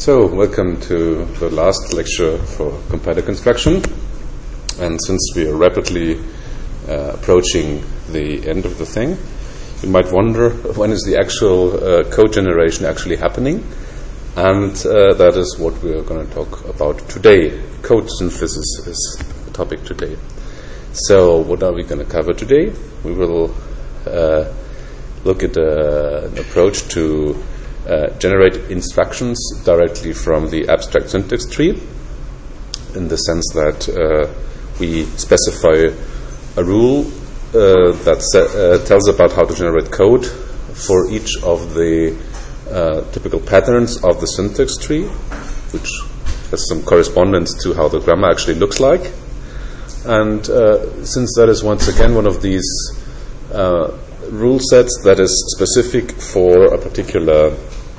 So, welcome to the last lecture for compiler construction. And since we are rapidly approaching the end of the thing, you might wonder when is the actual code generation actually happening. And that is what we are going to talk about today. Code synthesis is the topic today. So, what are we going to cover today? We will look at an approach to generate instructions directly from the abstract syntax tree, in the sense that we specify a rule that tells about how to generate code for each of the typical patterns of the syntax tree, which has some correspondence to how the grammar actually looks like. And since that is once again one of these rule sets that is specific for a particular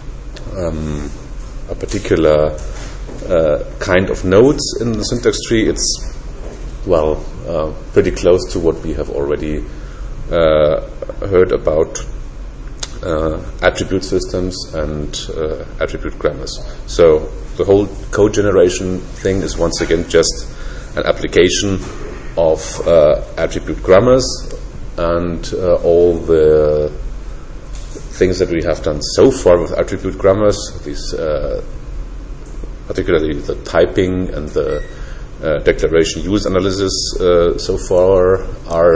kind of nodes in the syntax tree, it's pretty close to what we have already heard about attribute systems and attribute grammars. So the whole code generation thing is once again just an application of attribute grammars, and all the things that we have done so far with attribute grammars, these particularly the typing and the declaration use analysis so far, are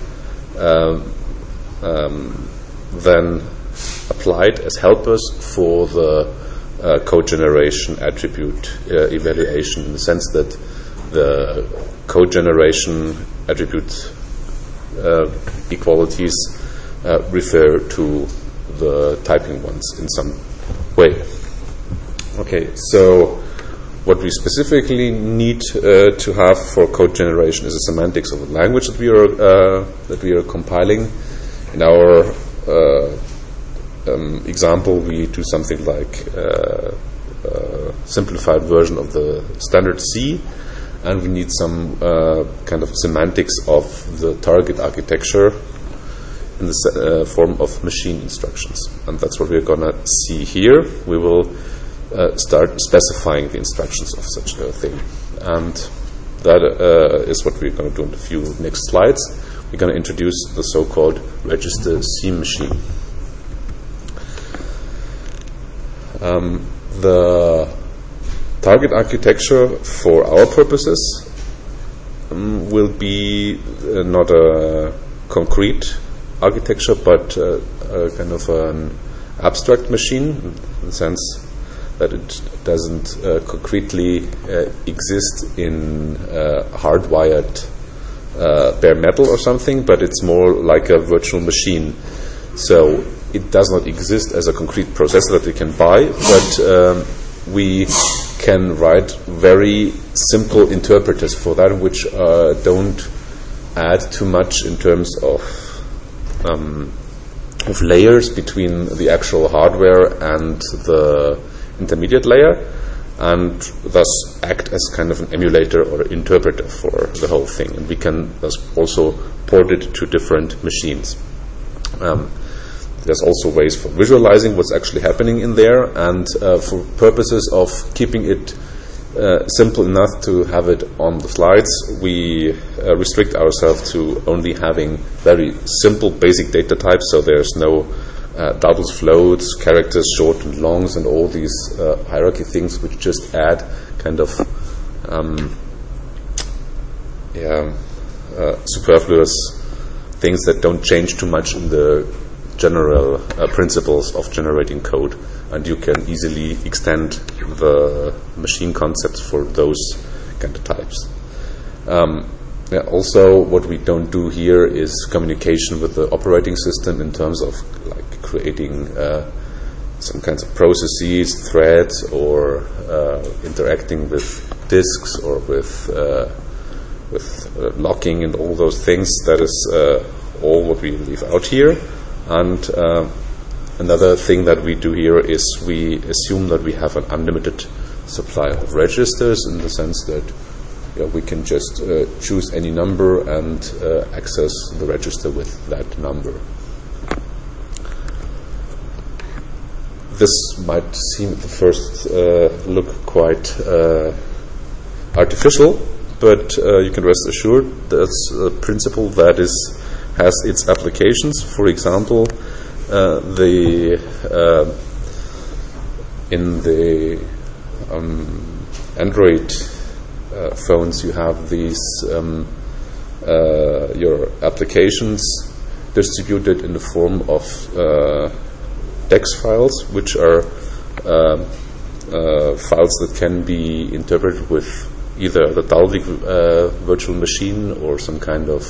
then applied as helpers for the code generation attribute evaluation, in the sense that the code generation attribute equalities refer to the typing ones in some way. Okay, so what we specifically need to have for code generation is a semantics of the language that we are compiling. In our example, we do something like a simplified version of the standard C, and we need some kind of semantics of the target architecture in the form of machine instructions. And that's what we're going to see here. We will start specifying the instructions of such a thing. And that is what we're going to do in the few next slides. We're going to introduce the so-called register C machine. The target architecture for our purposes will be not a concrete architecture, but a kind of an abstract machine, in the sense that it doesn't concretely exist in hardwired bare metal or something, but it's more like a virtual machine. So it does not exist as a concrete processor that we can buy, but we can write very simple interpreters for that, which don't add too much in terms of layers between the actual hardware and the intermediate layer, and thus act as kind of an emulator or interpreter for the whole thing. And we can thus also port it to different machines. There's also ways for visualizing what's actually happening in there, and for purposes of keeping it simple enough to have it on the slides, we restrict ourselves to only having very simple basic data types. So there's no doubles, floats, characters, short and longs, and all these hierarchy things which just add kind of superfluous things that don't change too much in the general principles of generating code, and you can easily extend the machine concepts for those kind of types. Also, what we don't do here is communication with the operating system in terms of like creating some kinds of processes, threads, or interacting with disks or with locking and all those things. That is all what we leave out here. And another thing that we do here is we assume that we have an unlimited supply of registers, in the sense that we can just choose any number and access the register with that number. this might seem at the first look quite artificial, but you can rest assured that's a principle that has its applications. For example, in the Android phones, you have these your applications distributed in the form of text files, which are files that can be interpreted with either the Dalvik virtual machine or some kind of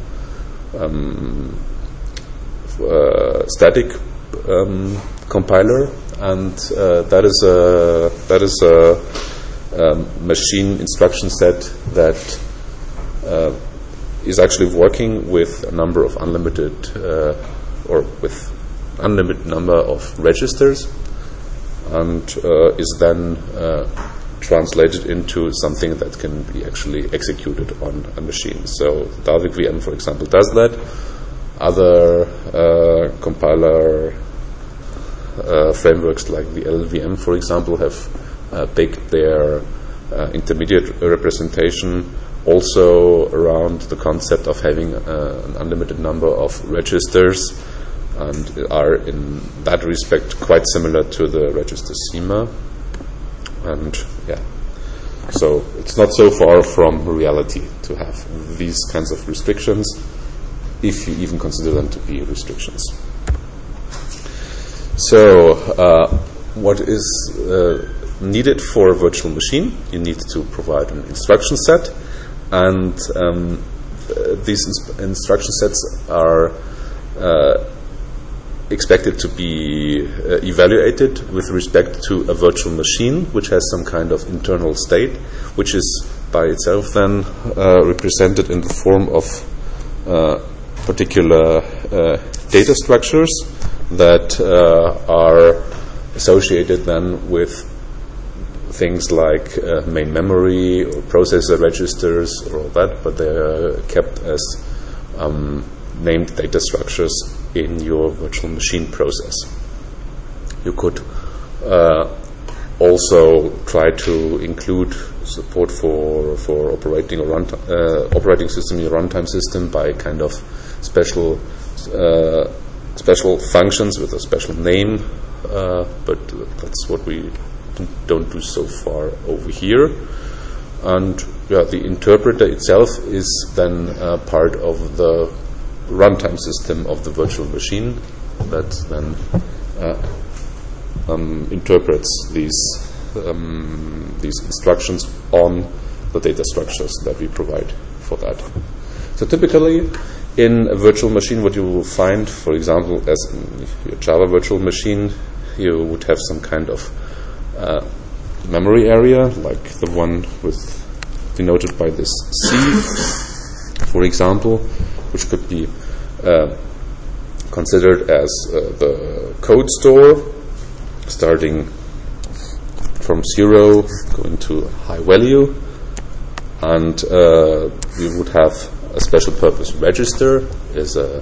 static compiler, and that is a machine instruction set that is actually working with a number of unlimited or with unlimited number of registers, and is then translated into something that can be actually executed on a machine. So Dalvik VM, for example, does that. Other compiler frameworks like the LLVM, for example, have baked their intermediate representation also around the concept of having an unlimited number of registers, and are in that respect quite similar to the register schema. And yeah, so it's not so far from reality to have these kinds of restrictions, if you even consider them to be restrictions. So what is needed for a virtual machine? You need to provide an instruction set, and these instruction sets are expected to be evaluated with respect to a virtual machine which has some kind of internal state, which is by itself then represented in the form of particular data structures that are associated then with things like main memory or processor registers or all that, but they are kept as named data structures in your virtual machine process. You could also try to include support for operating system, your runtime system, by kind of special functions with a special name, but that's what we don't do so far over here. And yeah, the interpreter itself is then part of the runtime system of the virtual machine that then interprets these instructions on the data structures that we provide for that. So typically in a virtual machine, what you will find, for example, as in your Java virtual machine, you would have some kind of memory area, like the one denoted by this C, for example, which could be considered as the code store, starting from 0 going to high value, and you would have a special purpose register as a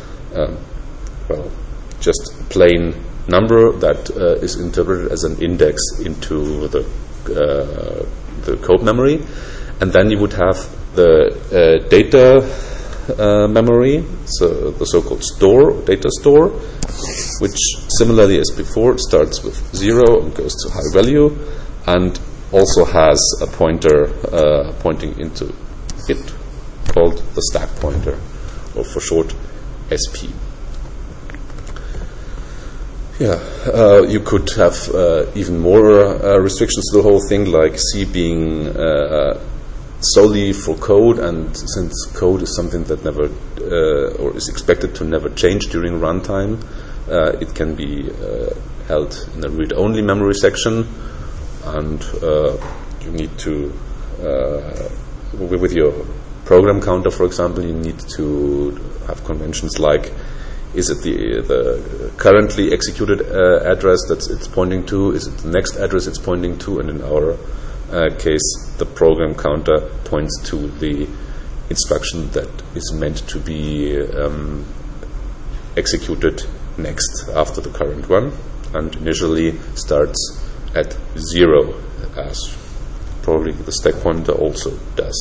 just a plain number that is interpreted as an index into the code memory, and then you would have the data memory, so the so-called data store, which similarly as before starts with 0 and goes to high value, and also has a pointer pointing into it called the stack pointer, or for short SP. You could have even more restrictions to the whole thing, like C being solely for code, and since code is something that never or is expected to never change during runtime, it can be held in a read-only memory section, and you need to with your program counter, for example, you need to have conventions like, is it the currently executed address that it's pointing to? Is it the next address it's pointing to? And in our case, the program counter points to the instruction that is meant to be executed next after the current one. and initially starts at 0, as probably the stack pointer also does.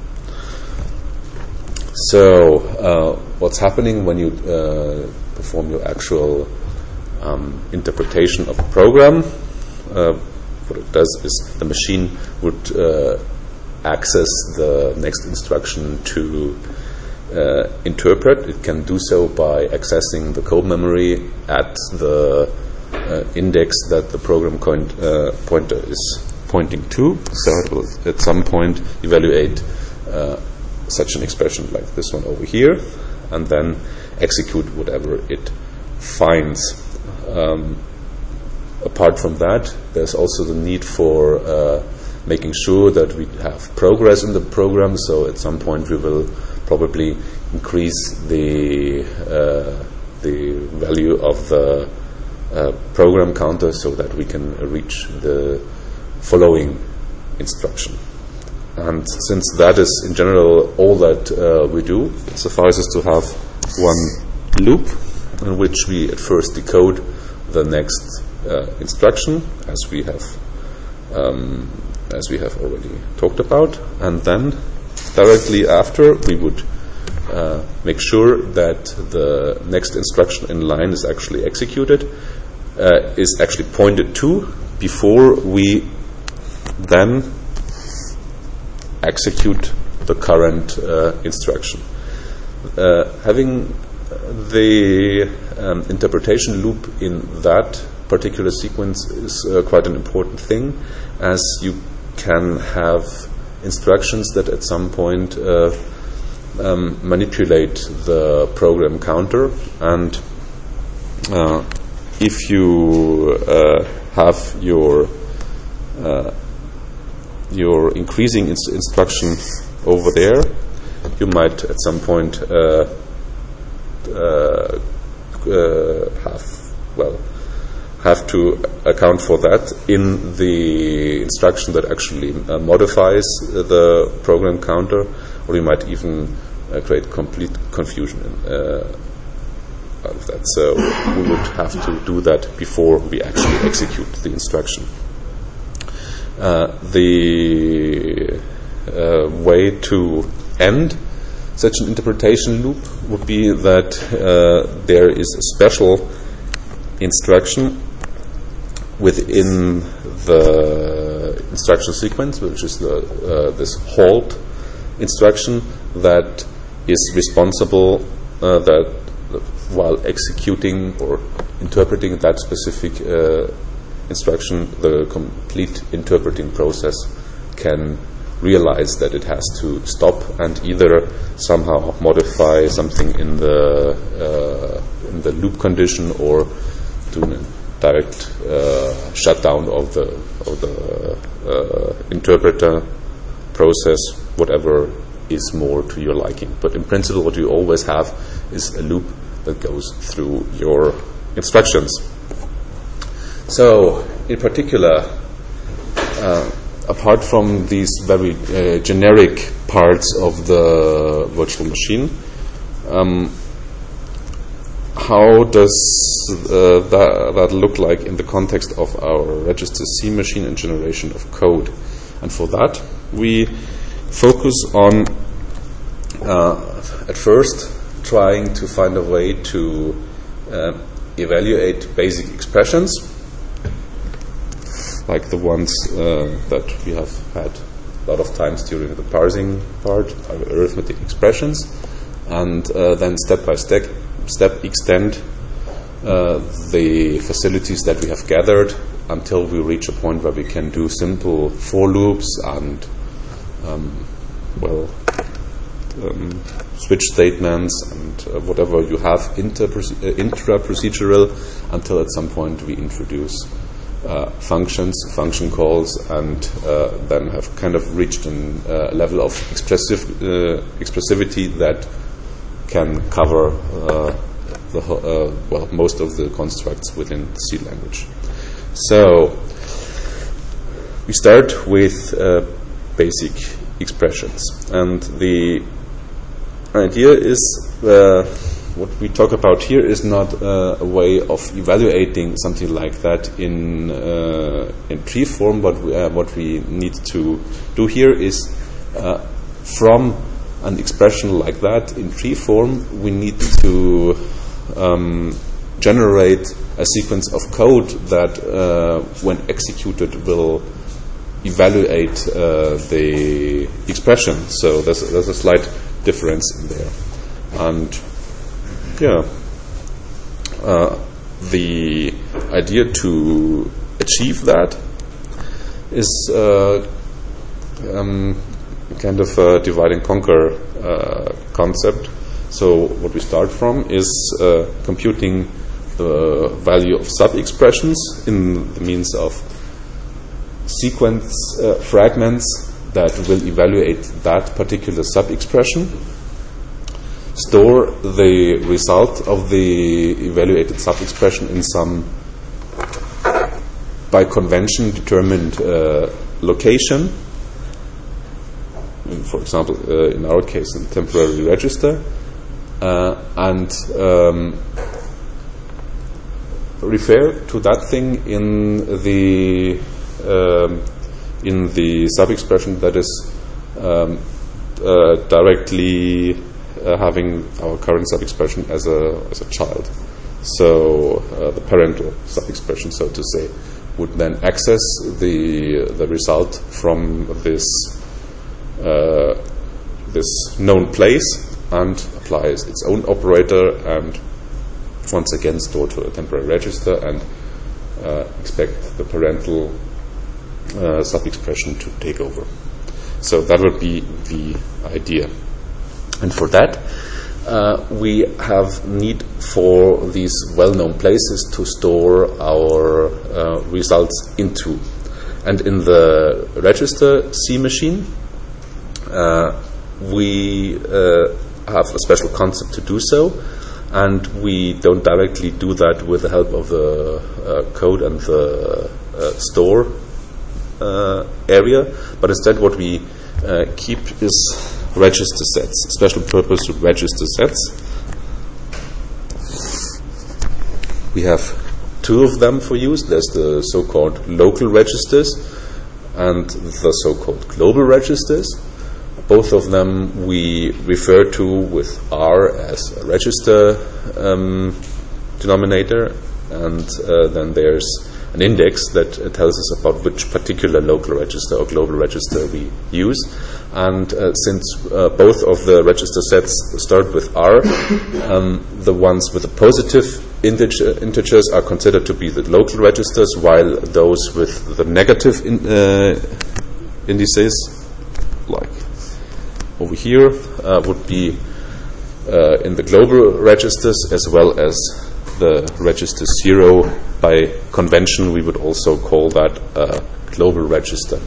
So what's happening when you perform your actual interpretation of a program? What it does is the machine would access the next instruction to interpret. It can do so by accessing the code memory at the index that the program pointer is pointing to. So it will at some point evaluate such an expression like this one over here, and then execute whatever it finds. Apart from that, there's also the need for making sure that we have progress in the program. So at some point we will probably increase the value of the program counter so that we can reach the following instruction. And since that is in general all that we do, it suffices to have one loop in which we at first decode the next instruction, as we have already talked about, and then directly after we would make sure that the next instruction in line is actually executed, is actually pointed to, before we then execute the current instruction. Having the interpretation loop in that particular sequence is quite an important thing, as you can have instructions that at some point manipulate the program counter, and if you have your increasing instruction over there, you might at some point have to account for that in the instruction that actually modifies the program counter, or you might even create complete confusion out of that. So we would have to do that before we actually execute the instruction. The way to end such an interpretation loop would be that there is a special instruction within the instruction sequence, which is this halt instruction, that is responsible that while executing or interpreting that specific instruction, the complete interpreting process can realize that it has to stop and either somehow modify something in the loop condition, or do a direct shutdown of the interpreter process, whatever is more to your liking. But in principle, what you always have is a loop that goes through your instructions. So, in particular, apart from these very generic parts of the virtual machine, how does that look like in the context of our register C machine and generation of code? And for that, we focus on, at first, trying to find a way to evaluate basic expressions, like the ones that we have had a lot of times during the parsing part, arithmetic expressions, and then step by step extend the facilities that we have gathered until we reach a point where we can do simple for loops and switch statements and whatever you have intra-procedural, until at some point we introduce functions, function calls, and then have kind of reached a level of expressivity that can cover most of the constructs within the C language. So we start with basic expressions, and the idea is what we talk about here is not a way of evaluating something like that in tree form. But what we need to do here is from an expression like that in tree form, we need to generate a sequence of code that, when executed, will evaluate the expression. So there's a slight difference in there. And the idea to achieve that is kind of a divide and conquer concept. So what we start from is computing the value of sub-expressions in the means of sequence fragments that will evaluate that particular sub-expression, store the result of the evaluated sub-expression in some by convention determined location, for example, in our case, in temporary register, and refer to that thing in the sub-expression that is directly having our current sub-expression as a child. So the parental sub-expression, so to say, would then access the result from this known place and applies its own operator, and once again store to a temporary register and expect the parental sub-expression to take over. So that would be the idea. And for that, we have need for these well-known places to store our results into. And in the register C machine, we have a special concept to do so, and we don't directly do that with the help of the code and the store area, but instead what we keep is register sets, special purpose register sets. We have two of them for use. There's the so-called local registers and the so-called global registers. Both of them we refer to with R as a register denominator, and then there's an index that tells us about which particular local register or global register we use. And since both of the register sets start with R, the ones with the positive integers are considered to be the local registers, while those with the negative indices, like over here, would be in the global registers, as well as the register 0. By convention, we would also call that a global register.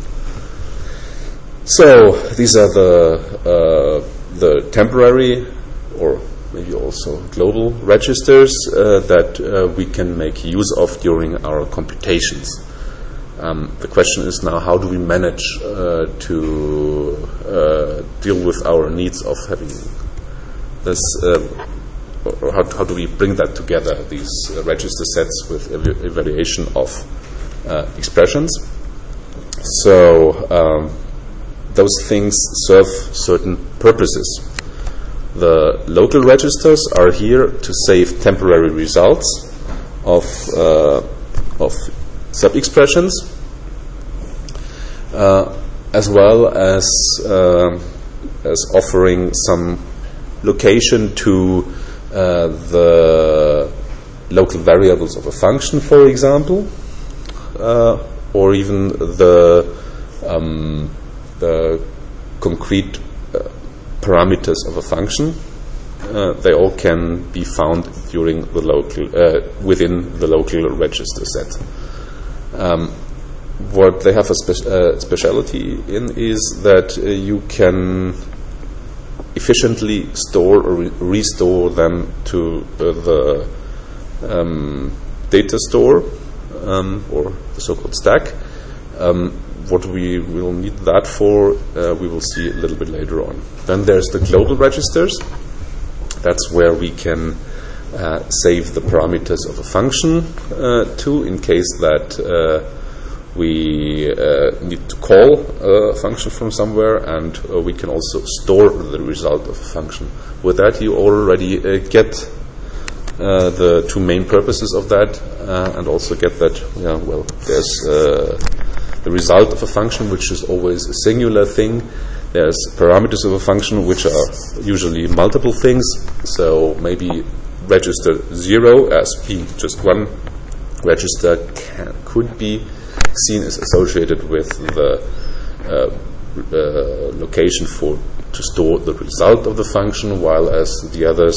So these are the temporary, or maybe also global registers that we can make use of during our computations. The question is now, how do we manage to deal with our needs of having this, or how do we bring that together, these register sets with evaluation of expressions? So those things serve certain purposes. The local registers are here to save temporary results of sub-expressions, as well as offering some location to the local variables of a function, for example, or even the concrete parameters of a function. They all can be found during the local within the local register set. What they have a speciality in is that you can efficiently store or restore them to the data store or the so-called stack. What we will need that for, we will see a little bit later on. Then there's the global registers. That's where we can save the parameters of a function to, in case that we need to call a function from somewhere, and we can also store the result of a function. With that, you already get the two main purposes of that, and also get that, there's the result of a function, which is always a singular thing. There's parameters of a function, which are usually multiple things. So maybe register 0 as being just one register could be seen as associated with the location to store the result of the function, while as the others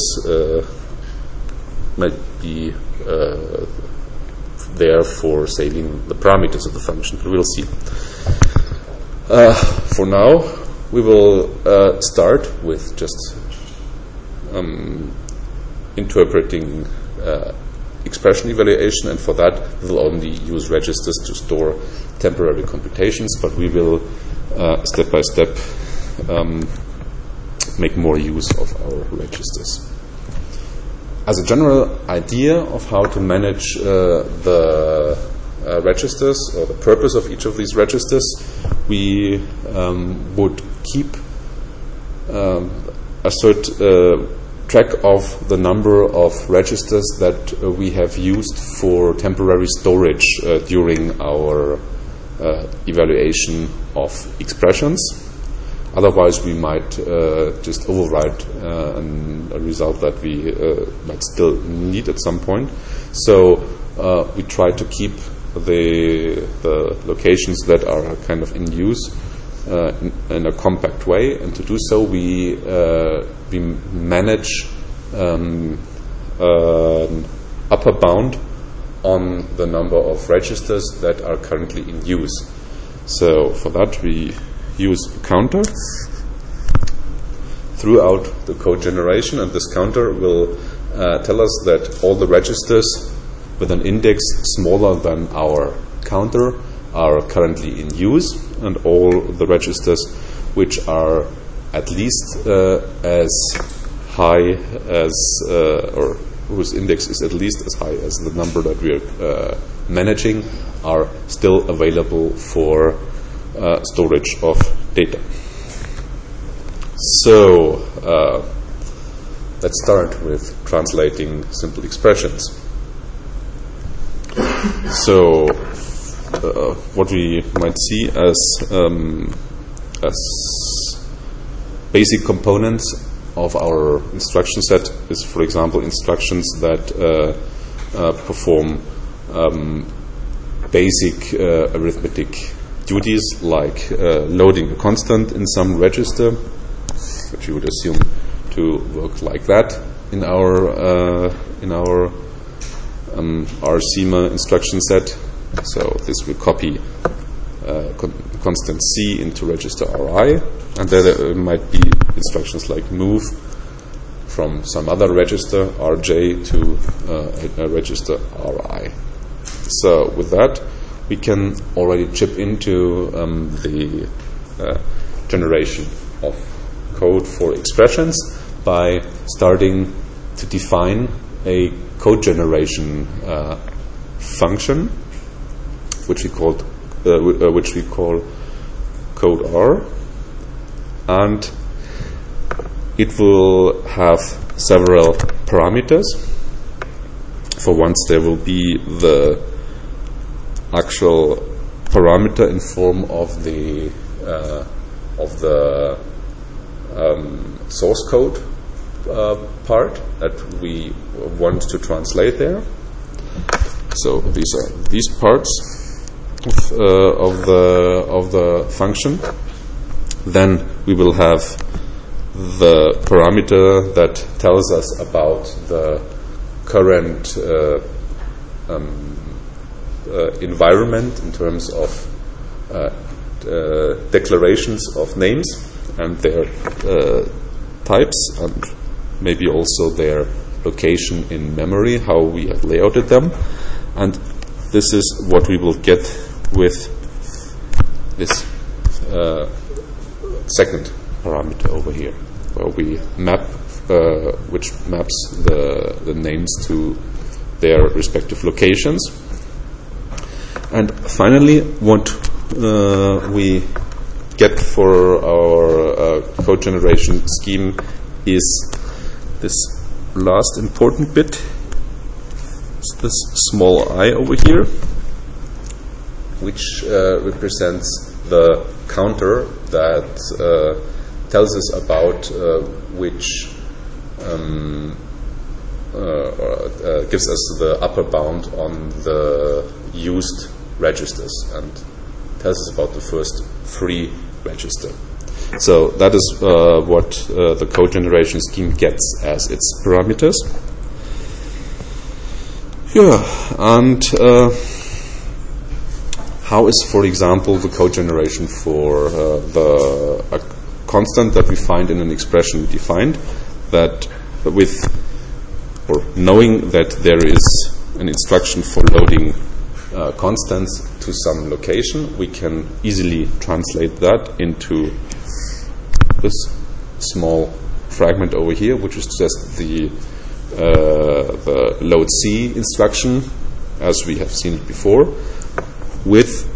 might be there for saving the parameters of the function. We'll see. For now, we will start with just interpreting expression evaluation, and for that we will only use registers to store temporary computations, but we will step by step make more use of our registers. As a general idea of how to manage the registers, or the purpose of each of these registers, we would keep a certain track of the number of registers that we have used for temporary storage during our evaluation of expressions. Otherwise, we might just overwrite a result that we might still need at some point. So we try to keep the locations that are kind of in use in a compact way, and to do so we manage an upper bound on the number of registers that are currently in use. So for that we use a counter throughout the code generation, and this counter will tell us that all the registers with an index smaller than our counter are currently in use, and all the registers which are at least as high as, or whose index is at least as high as the number that we are managing, are still available for storage of data. So let's start with translating simple expressions. So what we might see as basic components of our instruction set is, for example, instructions that perform basic arithmetic duties, like loading a constant in some register, which you would assume to work like that in our RCMA instruction set. So this will copy constant C into register RI, and then there might be instructions like move from some other register RJ to a register RI. So with that, we can already chip into the generation of code for expressions by starting to define a code generation function, which we call code R, and it will have several parameters. For once, there will be the actual parameter in form of the source code part that we want to translate there. So these are these parts of the function. Then we will have the parameter that tells us about the current environment in terms of declarations of names and their types, and maybe also their location in memory, how we have layouted them. And this is what we will get with this second parameter over here, where we map which maps the names to their respective locations. And finally, what we get for our code generation scheme is this last important bit. It's this small I over here, which represents the counter that tells us about which gives us the upper bound on the used registers and tells us about the first free register. So that is what the code generation scheme gets as its parameters. Yeah, and how is, for example, the code generation for a constant that we find in an expression defined, that with, or knowing that there is an instruction for loading constants to some location, we can easily translate that into this small fragment over here, which is just the load C instruction, as we have seen it before, with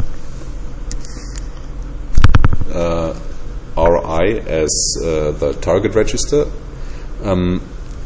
RI as the target register, and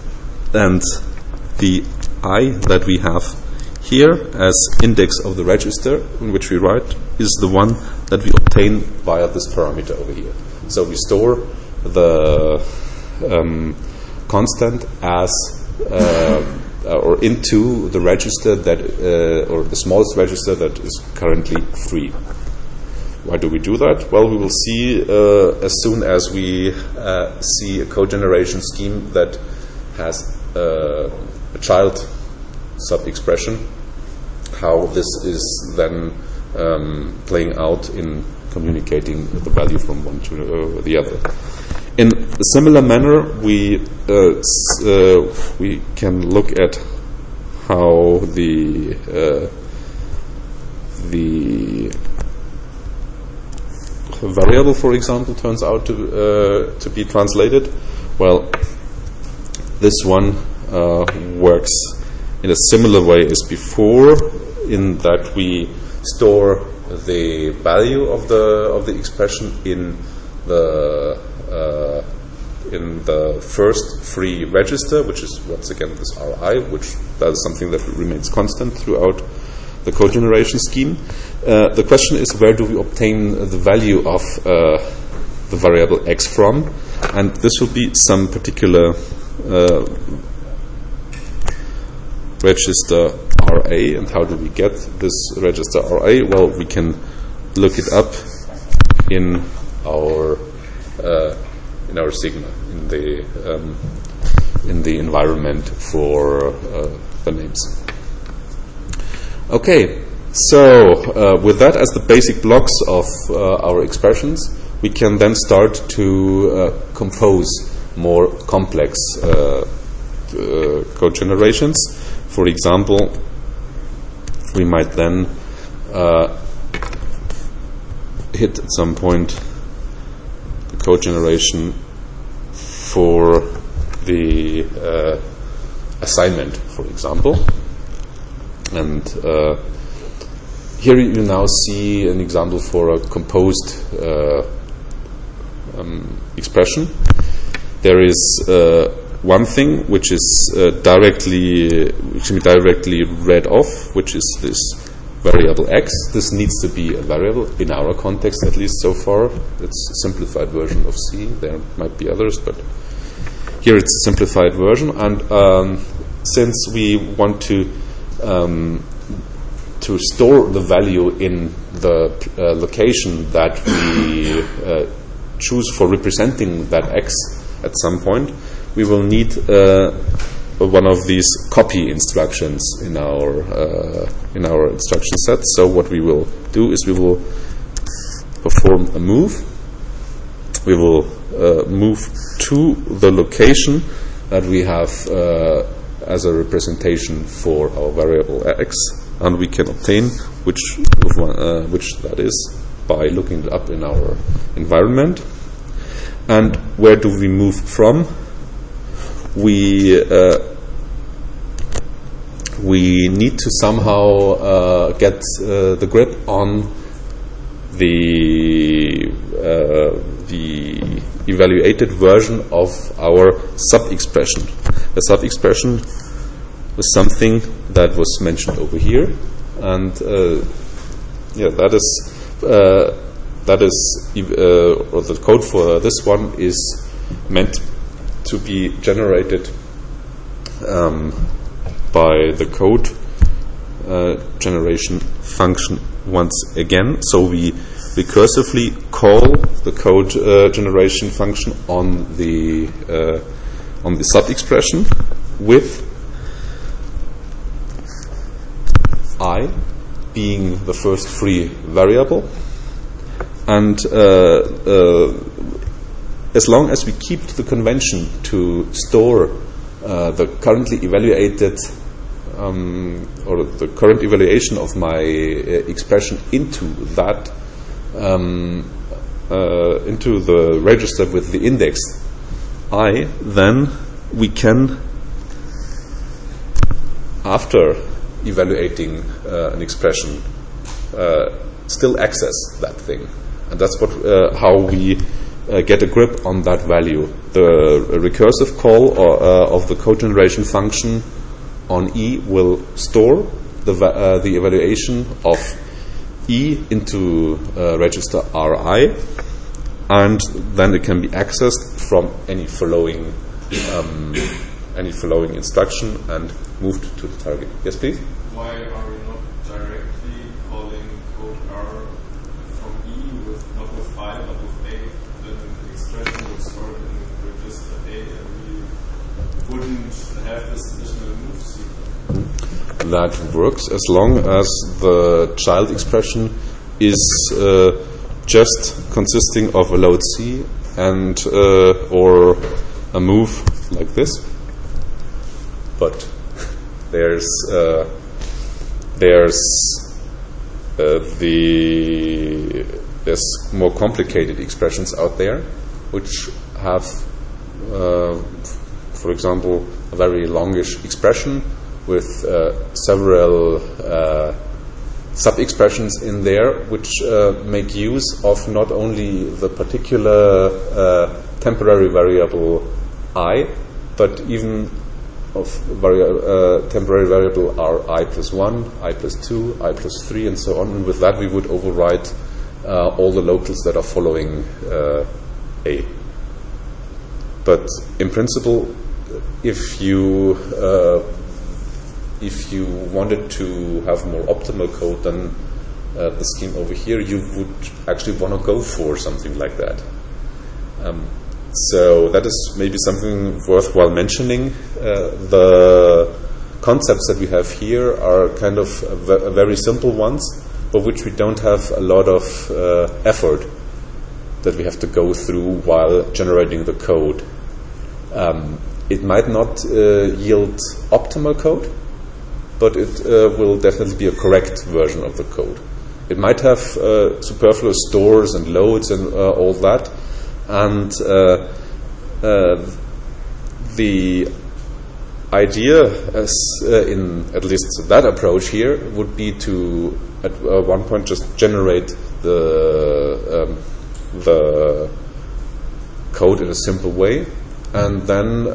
the I that we have here as index of the register in which we write is the one that we obtain via this parameter over here. So we store the constant as or into the register that or the smallest register that is currently free. Why do we do that? Well, we will see as soon as we see a code generation scheme that has a child sub-expression, how this is then playing out in communicating the value from one to the other. In a similar manner, we can look at how the variable, for example, turns out to be translated. Well, this one works in a similar way as before, in that we store the value of the expression in the first free register, which is once again this RI, which that is something that remains constant throughout the code generation scheme. The question is, where do we obtain the value of the variable x from? And this will be some particular register RA. And how do we get this register RA? Well, we can look it up in our Sigma, in the environment for the names. Okay, so with that as the basic blocks of our expressions, we can then start to compose more complex code generations. For example, we might then hit at some point the code generation for the assignment, for example. And here you now see an example for a composed expression. There is one thing which is directly read off, which is this variable x. This needs to be a variable in our context, at least so far. It's a simplified version of C. There might be others, but here it's a simplified version. And since we want to store the value in the location that we choose for representing that x at some point, we will need one of these copy instructions in our instruction set. So what we will do is we will perform a move. We will move to the location that we have as a representation for our variable x, and we can obtain which that is by looking it up in our environment. And where do we move from? we need to somehow get the grip on the evaluated version of our sub-expression. The sub-expression was something that was mentioned over here, and that is or the code for this one is meant to be generated by the code generation function once again. So we recursively call the code generation function on the sub-expression with I being the first free variable, and as long as we keep the convention to store the currently evaluated or the current evaluation of my expression into that into the register with the index I, then we can, after evaluating an expression, still access that thing, and that's what how we get a grip on that value. The recursive call of the code generation function on E will store the evaluation of E into register RI, and then it can be accessed from any following instruction and moved to the target. Yes, please? Why are we not directly calling code R from E not with I but with A? Then the expression would store it in register A and we wouldn't have this additional move sequence. That works as long as the child expression is just consisting of a load C and or a move like this. But there's more complicated expressions out there which have, for example, a very longish expression with several sub-expressions in there, which make use of not only the particular temporary variable I, but even of temporary variable are I plus 1, I plus 2, I plus 3, and so on. And with that, we would override all the locals that are following A. But in principle, if you wanted to have more optimal code than the scheme over here, you would actually want to go for something like that. So that is maybe something worthwhile mentioning. The concepts that we have here are kind of very simple ones, for which we don't have a lot of effort that we have to go through while generating the code. It might not yield optimal code, but it will definitely be a correct version of the code. It might have superfluous stores and loads and all that, and the idea, as in at least that approach here, would be to at one point just generate the code in a simple way, and then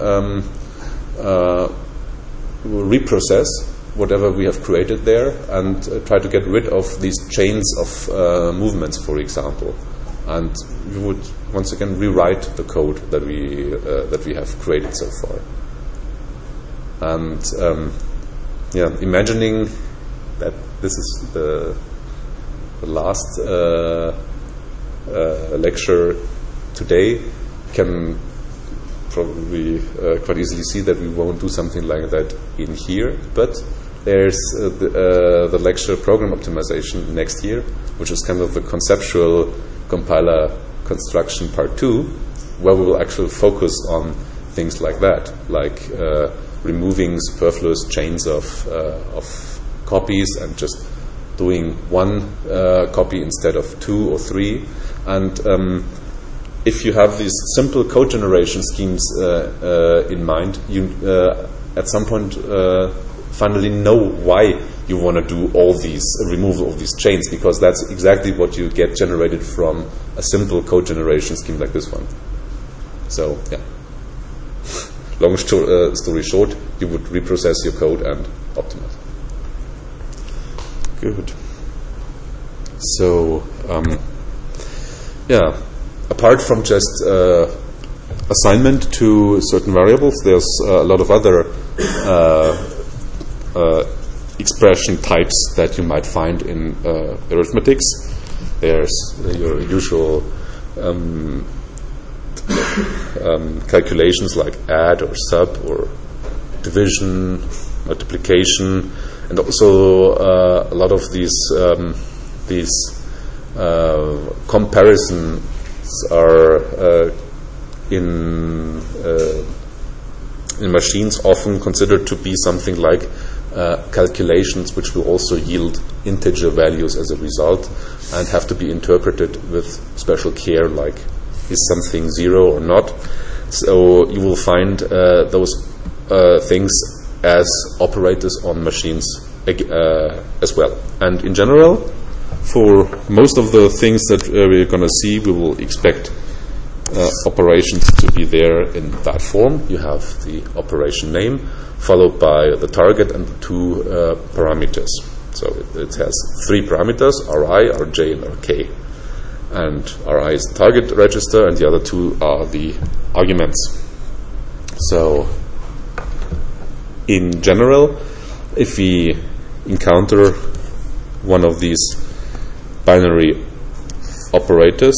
reprocess whatever we have created there and try to get rid of these chains of movements, for example. And we would once again rewrite the code that we have created so far. And imagining that this is the last lecture today, can probably quite easily see that we won't do something like that in here, but there's the lecture program optimization next year, which is kind of the conceptual compiler construction part 2, where we will actually focus on things like that, like removing superfluous chains of copies and just doing one copy instead of 2 or 3, and if you have these simple code generation schemes in mind, you at some point finally know why you want to do all these removal of these chains, because that's exactly what you get generated from a simple code generation scheme like this one. So yeah, long story short, you would reprocess your code and optimize. Good. So yeah, apart from just assignment to certain variables, there's a lot of other expression types that you might find in arithmetics. There's your usual calculations like add or sub or division, multiplication, and also a lot of these comparisons are in machines often considered to be something like calculations which will also yield integer values as a result and have to be interpreted with special care, like is something 0 or not. So you will find those things as operators on machines as well. And in general, for most of the things that we're going to see, we will expect operations to be there in that form. You have the operation name followed by the target and the two parameters. So it has 3 parameters, Ri, Rj, and Rk. And Ri is the target register, and the other 2 are the arguments. So in general, if we encounter one of these binary operators,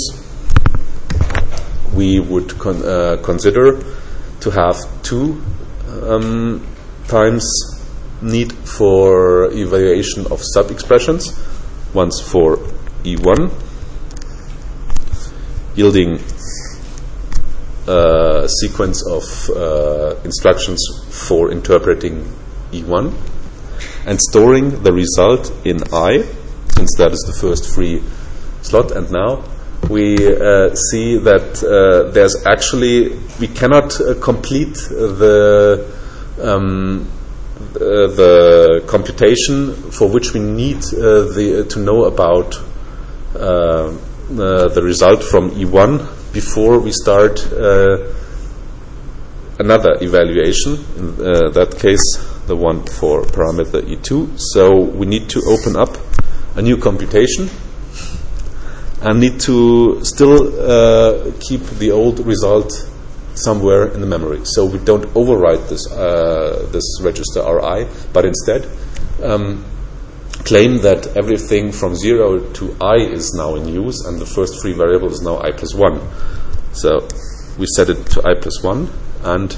we would consider to have 2 times need for evaluation of sub-expressions, once for E1, yielding a sequence of instructions for interpreting E1, and storing the result in I, since that is the first free slot. And now we see that there's actually, we cannot complete the computation for which we need to know about the result from E1 before we start another evaluation, in that case the one for parameter E2. So we need to open up a new computation and need to still keep the old result somewhere in the memory. So we don't overwrite this register Ri, but instead claim that everything from 0 to I is now in use, and the first free variable is now I plus 1. So we set it to I plus 1 and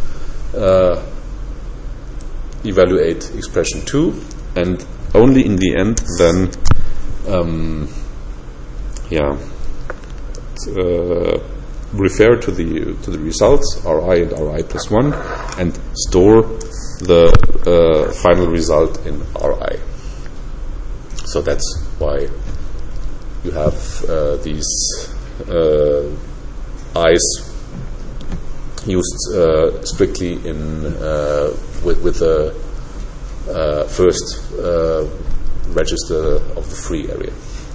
evaluate expression 2, and only in the end then refer to the results Ri and Ri plus 1 and store the final result in Ri. So that's why you have these I's used strictly in with the first register of the free area.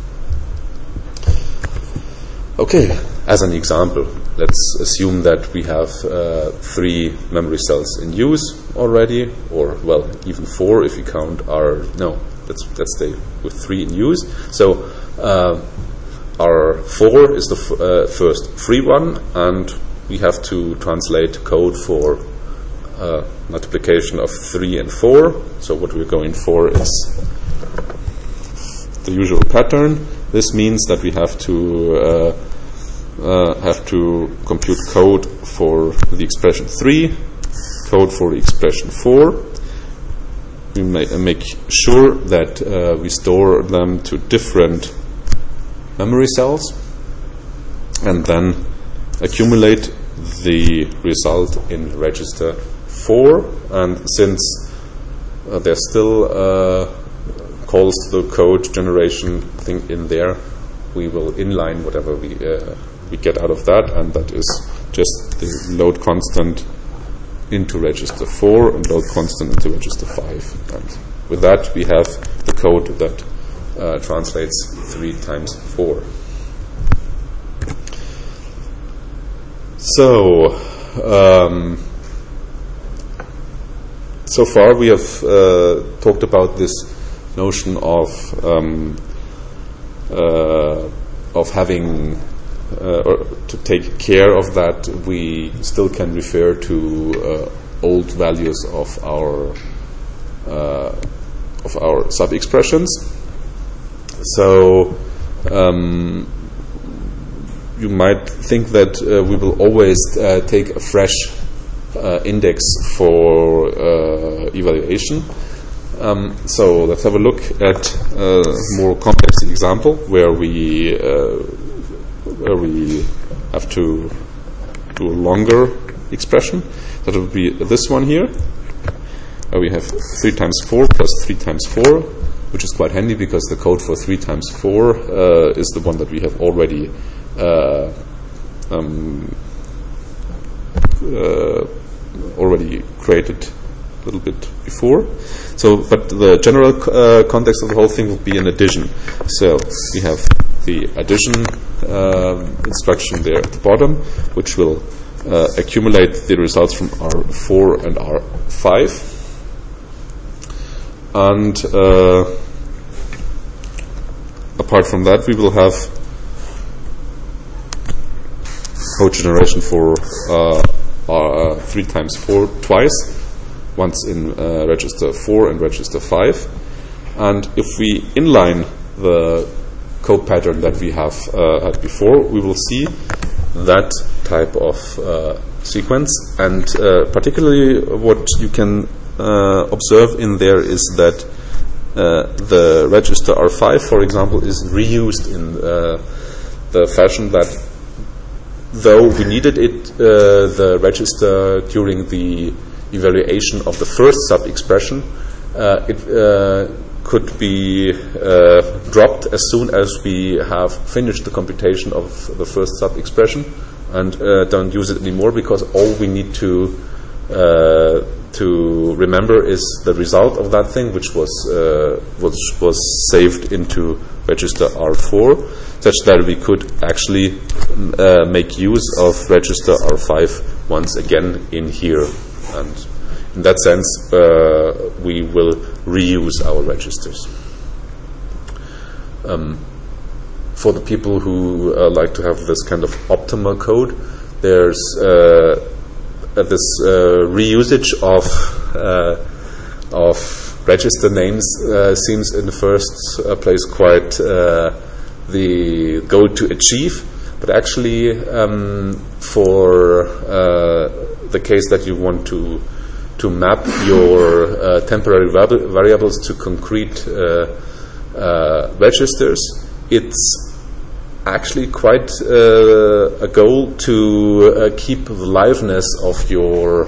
Okay, as an example, let's assume that we have 3 memory cells in use already, or well, even 4 if you count our, no, let's stay with 3 in use. So our 4 is the first free one, and we have to translate code for multiplication of 3 and 4. So what we're going for is the usual pattern. This means that we have to compute code for the expression 3, code for the expression 4. We make sure that we store them to different memory cells, and then accumulate the result in register 4. And since there's still calls to the code generation thing in there, we will inline whatever we we get out of that, and that is just the load constant into register 4 and load constant into register 5. And with that, we have the code that translates 3 times 4. So, so far we have talked about this notion of having or to take care of that we still can refer to old values of our sub-expressions. So you might think that we will always take a fresh index for evaluation. So let's have a look at a more complex example where we have to do a longer expression. That would be this one here. We have 3 times 4 plus 3 times 4, which is quite handy because the code for 3 times 4 is the one that we have already created a little bit before. So, but the general context of the whole thing will be an addition. So we have the addition instruction there at the bottom, which will accumulate the results from R4 and R5. And apart from that, we will have code generation for 3 times 4 twice, once in register 4 and register 5. And if we inline the code pattern that we have had before, we will see that type of sequence. And particularly what you can observe in there is that the register R5, for example, is reused in the fashion that though we needed it, the register during the evaluation of the first sub-expression, it could be dropped as soon as we have finished the computation of the first sub-expression and don't use it anymore, because all we need to remember is the result of that thing, which was saved into register R4, such that we could actually make use of register R5 once again in here. And in that sense, we will reuse our registers. For the people who like to have this kind of optimal code, there's this reusage of register names seems in the first place quite the goal to achieve, but actually for the case that you want to map your temporary variables to concrete registers, it's actually quite a goal to keep the liveness of your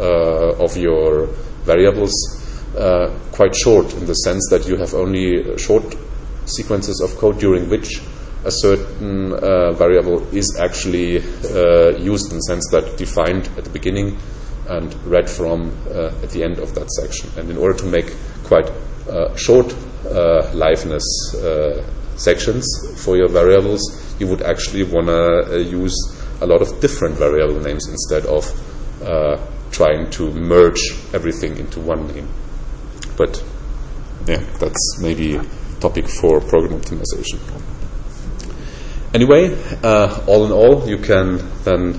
variables quite short, in the sense that you have only short sequences of code during which a certain variable is actually used, in the sense that defined at the beginning and read from at the end of that section. And in order to make quite short liveness sections for your variables, you would actually want to use a lot of different variable names instead of trying to merge everything into one name. But yeah, that's maybe a topic for program optimization. Anyway, all in all, you can then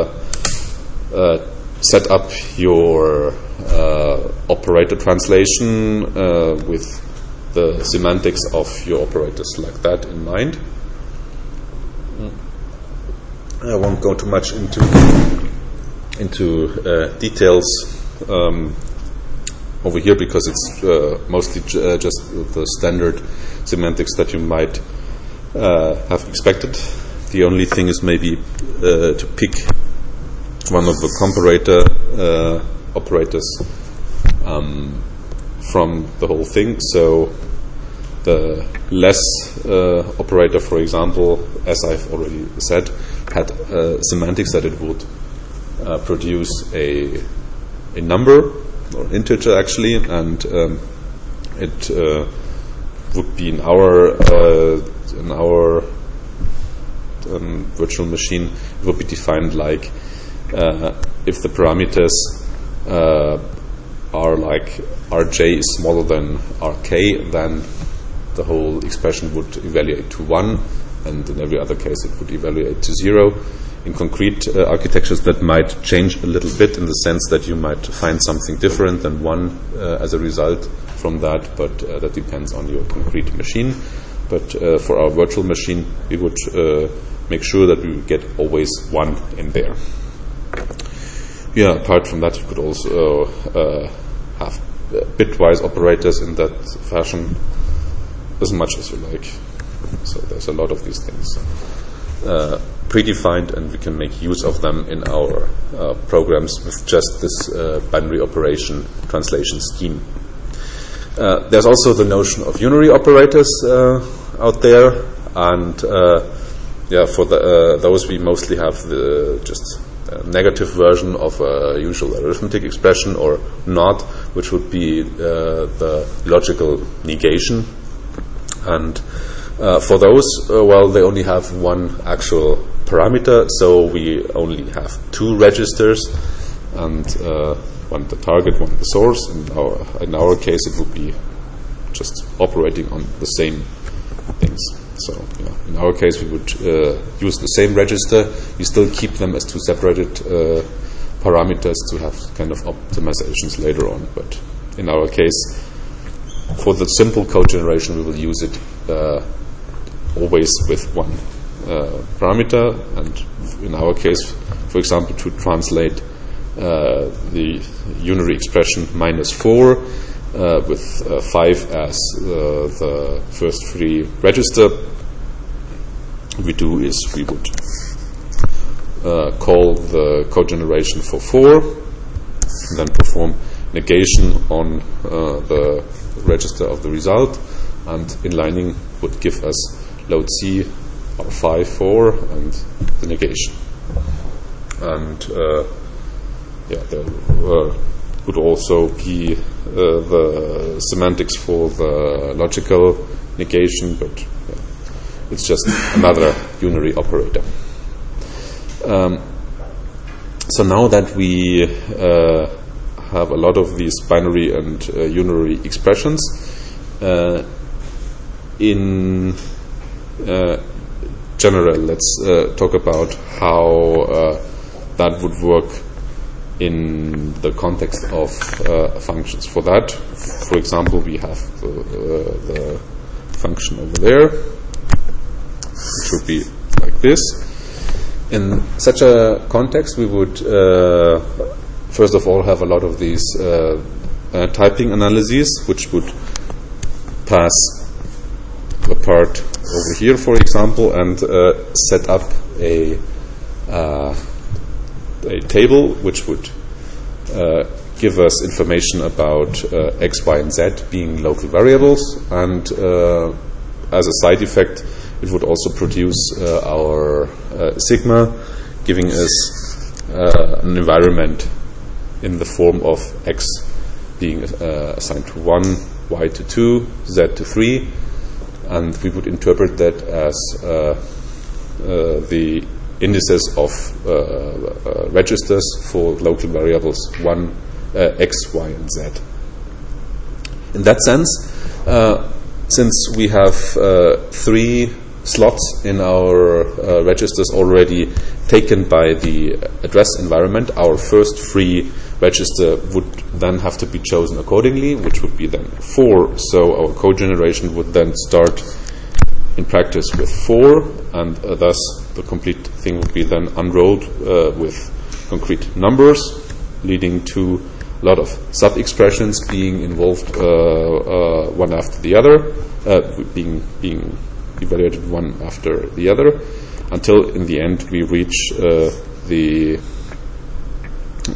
set up your operator translation with the semantics of your operators like that in mind. I won't go too much into details over here, because it's mostly just the standard semantics that you might have expected. The only thing is maybe to pick one of the comparator operators from the whole thing. So The less operator, for example, as I've already said, had semantics that it would produce a number or integer actually, and it would be in our virtual machine. It would be defined like if the parameters are like rj is smaller than rk, then the whole expression would evaluate to 1, and in every other case it would evaluate to 0. In concrete architectures, that might change a little bit in the sense that you might find something different than 1 as a result from that, but that depends on your concrete machine. But for our virtual machine, we would make sure that we would get always 1 in there. Yeah, apart from that, you could also have bitwise operators in that fashion, as much as you like. So there's a lot of these things predefined, and we can make use of them in our programs with just this binary operation translation scheme. There's also the notion of unary operators out there, and for those we mostly have the just negative version of a usual arithmetic expression, or not, which would be the logical negation. And for those, they only have one actual parameter, so we only have 2 registers, and one the target, one the source. In our case, it would be just operating on the same things. So in our case, we would use the same register. We still keep them as 2 separated parameters to have kind of optimizations later on. But in our case, for the simple code generation, we will use it always with one parameter. And in our case, for example, to translate the unary expression -4 with 5 as the first free register, we do is we would call the code generation for 4, and then perform negation on the register of the result, and inlining would give us load C or 5, 4, and the negation. And there would also be the semantics for the logical negation, but it's just another unary operator. So now that we have a lot of these binary and unary expressions, in general, let's talk about how that would work in the context of functions. For that, for example, we have the function over there, which would be like this. In such a context, we would first of all have a lot of these typing analyses, which would pass the part over here, for example, and set up a table which would give us information about x, y, and z being local variables, and as a side effect, it would also produce our sigma, giving us an environment in the form of x being assigned to 1, y to 2, z to 3, and we would interpret that as the indices of registers for local variables 1, x, y, and z. In that sense, since we have 3 slots in our registers already taken by the address environment, our first free register would then have to be chosen accordingly, which would be then 4. So our code generation would then start in practice with 4, and thus the complete thing would be then unrolled with concrete numbers, leading to a lot of sub-expressions being involved one after the other, being evaluated one after the other, until in the end we reach the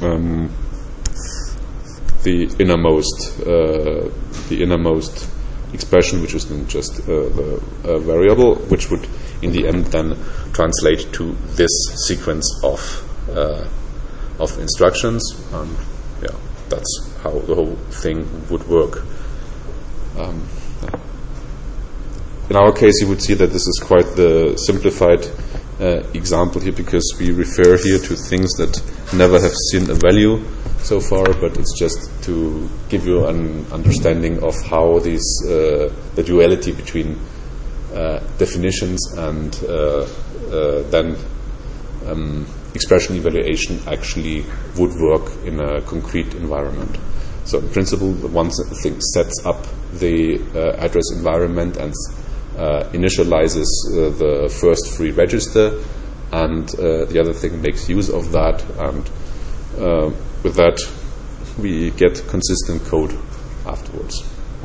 innermost expression, which is then just a variable, which would in the end then translate to this sequence of instructions, and that's how the whole thing would work. In our case, you would see that this is quite the simplified example here, because we refer here to things that never have seen a value so far, but it's just to give you an understanding of how these the duality between definitions and then expression evaluation actually would work in a concrete environment. So in principle, the one thing sets up the address environment and initializes the first free register, and the other thing makes use of that, and with that we get consistent code afterwards.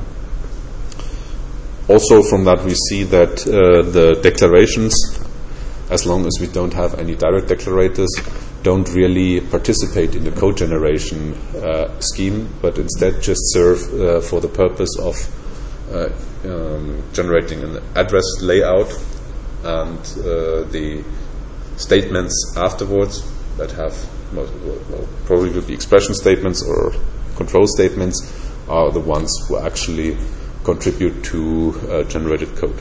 Also from that we see that the declarations, as long as we don't have any direct declarators, don't really participate in the code generation scheme, but instead just serve for the purpose of generating an address layout, and the statements afterwards that have probably will be expression statements or control statements are the ones who actually contribute to generated code.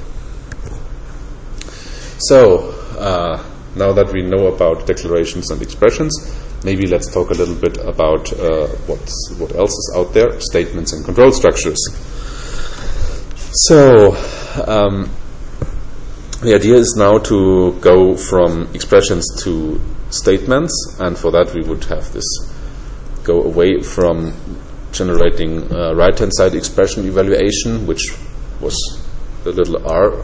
So now that we know about declarations and expressions, maybe let's talk a little bit about what else is out there: statements and control structures. So the idea is now to go from expressions to statements, and for that we would have this go away from generating right-hand side expression evaluation, which was the little r,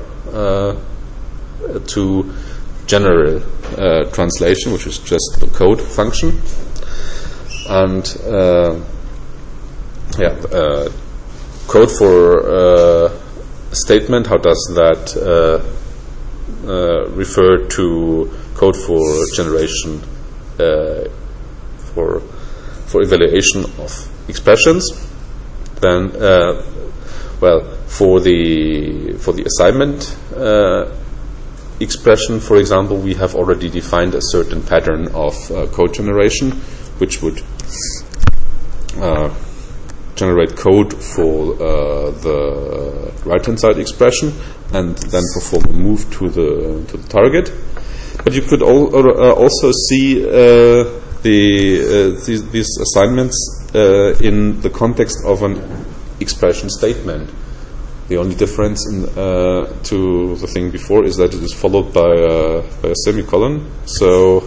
to general translation, which is just the code function. And code for statement, how does that refer to code for generation for evaluation of expressions? Then for the assignment expression, for example, we have already defined a certain pattern of code generation, which would generate code for the right-hand side expression and then perform a move to the target. But you could also see these assignments in the context of an expression statement. The only difference to the thing before is that it is followed by a semicolon. So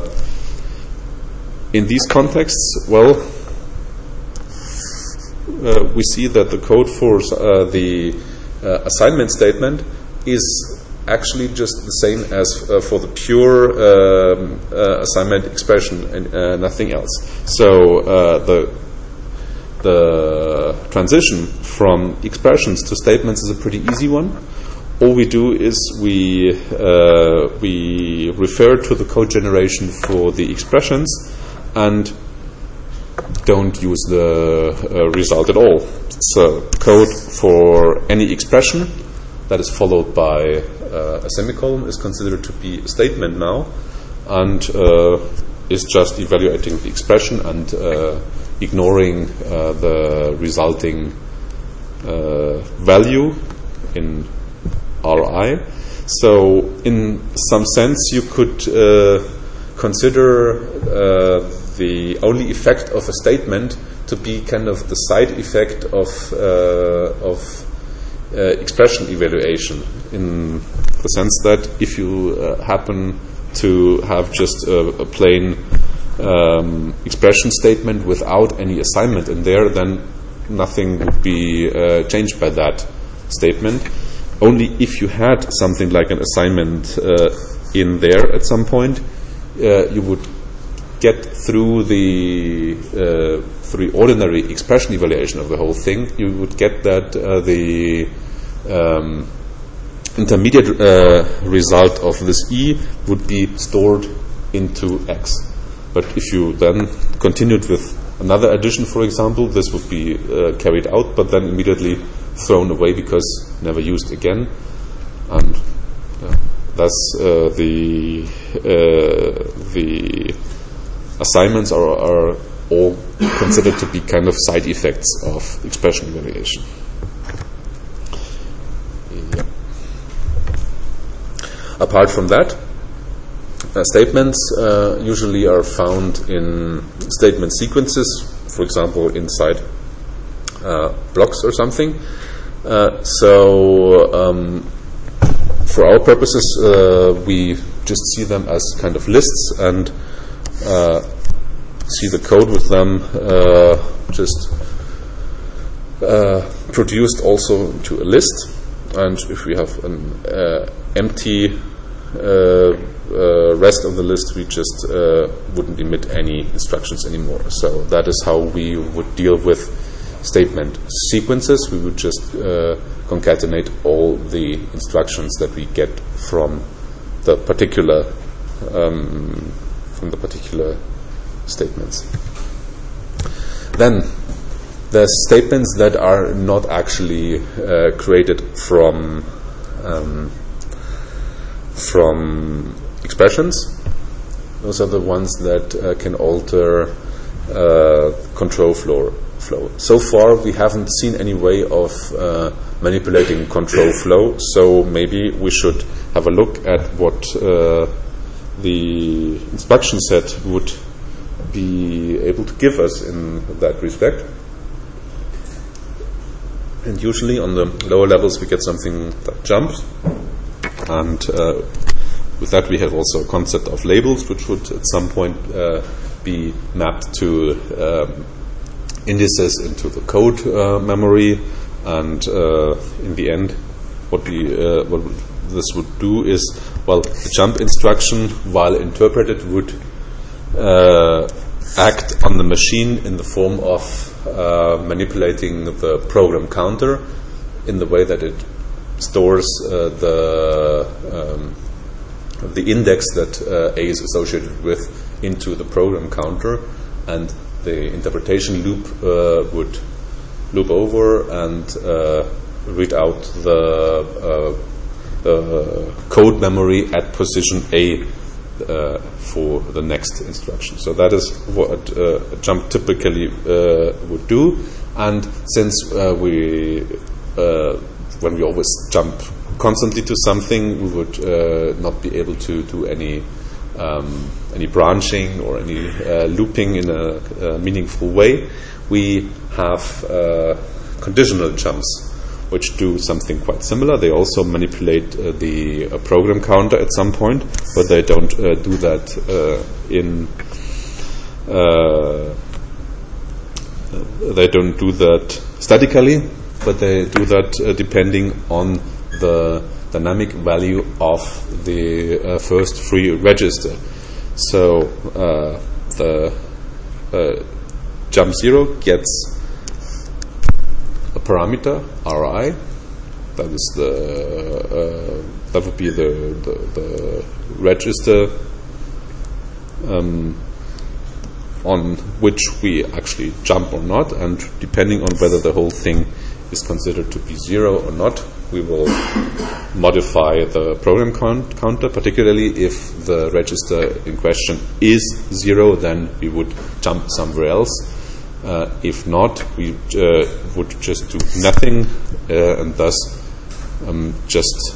in these contexts, we see that the code for the assignment statement is actually just the same as for the pure assignment expression and nothing else. So the transition from expressions to statements is a pretty easy one. All we do is we refer to the code generation for the expressions and don't use the result at all. So code for any expression that is followed by a semicolon is considered to be a statement now, and is just evaluating the expression and ignoring the resulting value in RI. So in some sense you could consider the only effect of a statement to be kind of the side effect of expression evaluation, in the sense that if you happen to have just a plain expression statement without any assignment in there, then nothing would be changed by that statement. Only if you had something like an assignment in there at some point, you would get through the ordinary expression evaluation of the whole thing. You would get that the intermediate result of this E would be stored into X. But if you then continued with another addition, for example, this would be carried out, but then immediately thrown away because never used again, and thus the assignments are all considered to be kind of side effects of expression evaluation. Yeah. Apart from that, statements usually are found in statement sequences, for example, inside blocks or something. For our purposes, we just see them as kind of lists and see the code with them just produced also into a list. And if we have an empty rest of the list, we just wouldn't emit any instructions anymore. So that is how we would deal with statement sequences. We would just concatenate all the instructions that we get from the particular statements. Then there's statements that are not actually created from expressions. Those are the ones that can alter control flow. So far, we haven't seen any way of manipulating control flow, so maybe we should have a look at what the instruction set would be able to give us in that respect. And usually on the lower levels we get something that jumps, and with that we have also a concept of labels, which would at some point be mapped to indices into the code memory, and in the end what this would do is, well, the jump instruction, while interpreted, would act on the machine in the form of manipulating the program counter in the way that it stores the index that A is associated with into the program counter, and the interpretation loop would loop over and read out the code memory at position A for the next instruction. So that is what a jump typically would do. And since when we always jump constantly to something, we would not be able to do any branching or any looping in a meaningful way. We have conditional jumps, which do something quite similar. They also manipulate the program counter at some point, but they don't do that they don't do that statically, but they do that depending on the dynamic value of the first free register. So the jump 0 gets a parameter Ri. That is that would be the register on which we actually jump or not, and depending on whether the whole thing is considered to be 0 or not, we will modify the program counter. Particularly if the register in question is 0, then we would jump somewhere else. If not, we would just do nothing, and thus just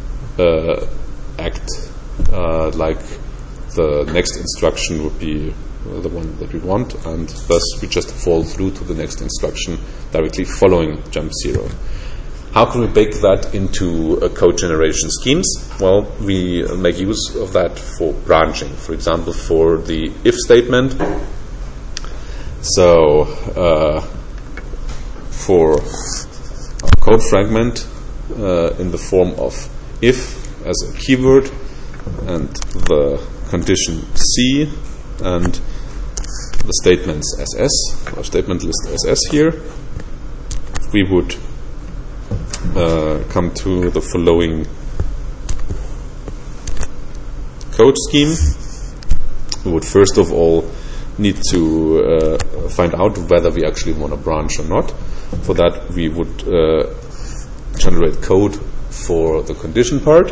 act like the next instruction would be the one that we want, and thus we just fall through to the next instruction directly following jump 0. How can we bake that into code generation schemes? Well, we make use of that for branching. For example, for the if statement. So for a code fragment in the form of if as a keyword and the condition C and the statements SS, or statement list SS here, we would come to the following code scheme. We would first of all need to find out whether we actually want to branch or not. For that, we would generate code for the condition part.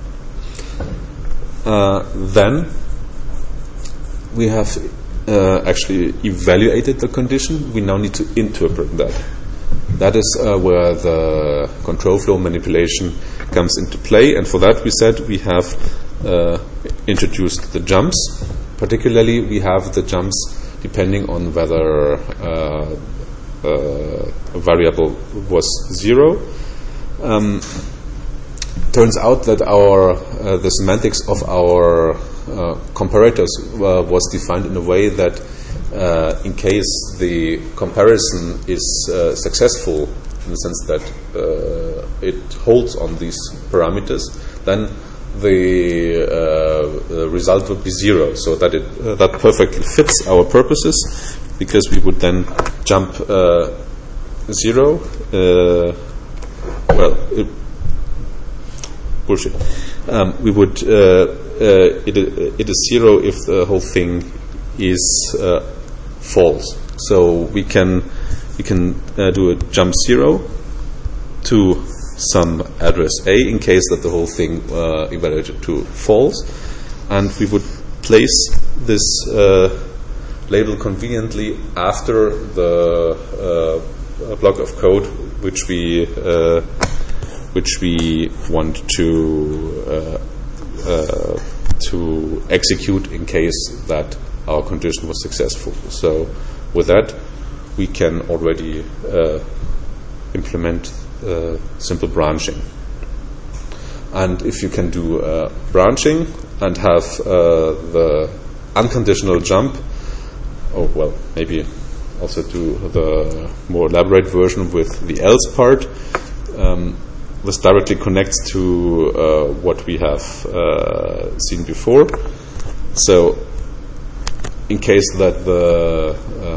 Then we have actually evaluated the condition. We now need to interpret that. That is where the control flow manipulation comes into play, and for that we said we have introduced the jumps. Particularly, we have the jumps depending on whether a variable was 0. Turns out that the semantics of our comparators was defined in a way that in case the comparison is successful, in the sense that it holds on these parameters, then the result would be 0. So that that perfectly fits our purposes, because we would then jump 0. Bullshit. We would it is 0 if the whole thing is false. So we can do a jump 0 to some address A in case that the whole thing evaluated to false, and we would place this label conveniently after the block of code which we want to execute in case that our condition was successful. So with that, we can already implement simple branching. And if you can do branching and have the unconditional jump, or well, maybe also do the more elaborate version with the else part, this directly connects to what we have seen before. So in case that the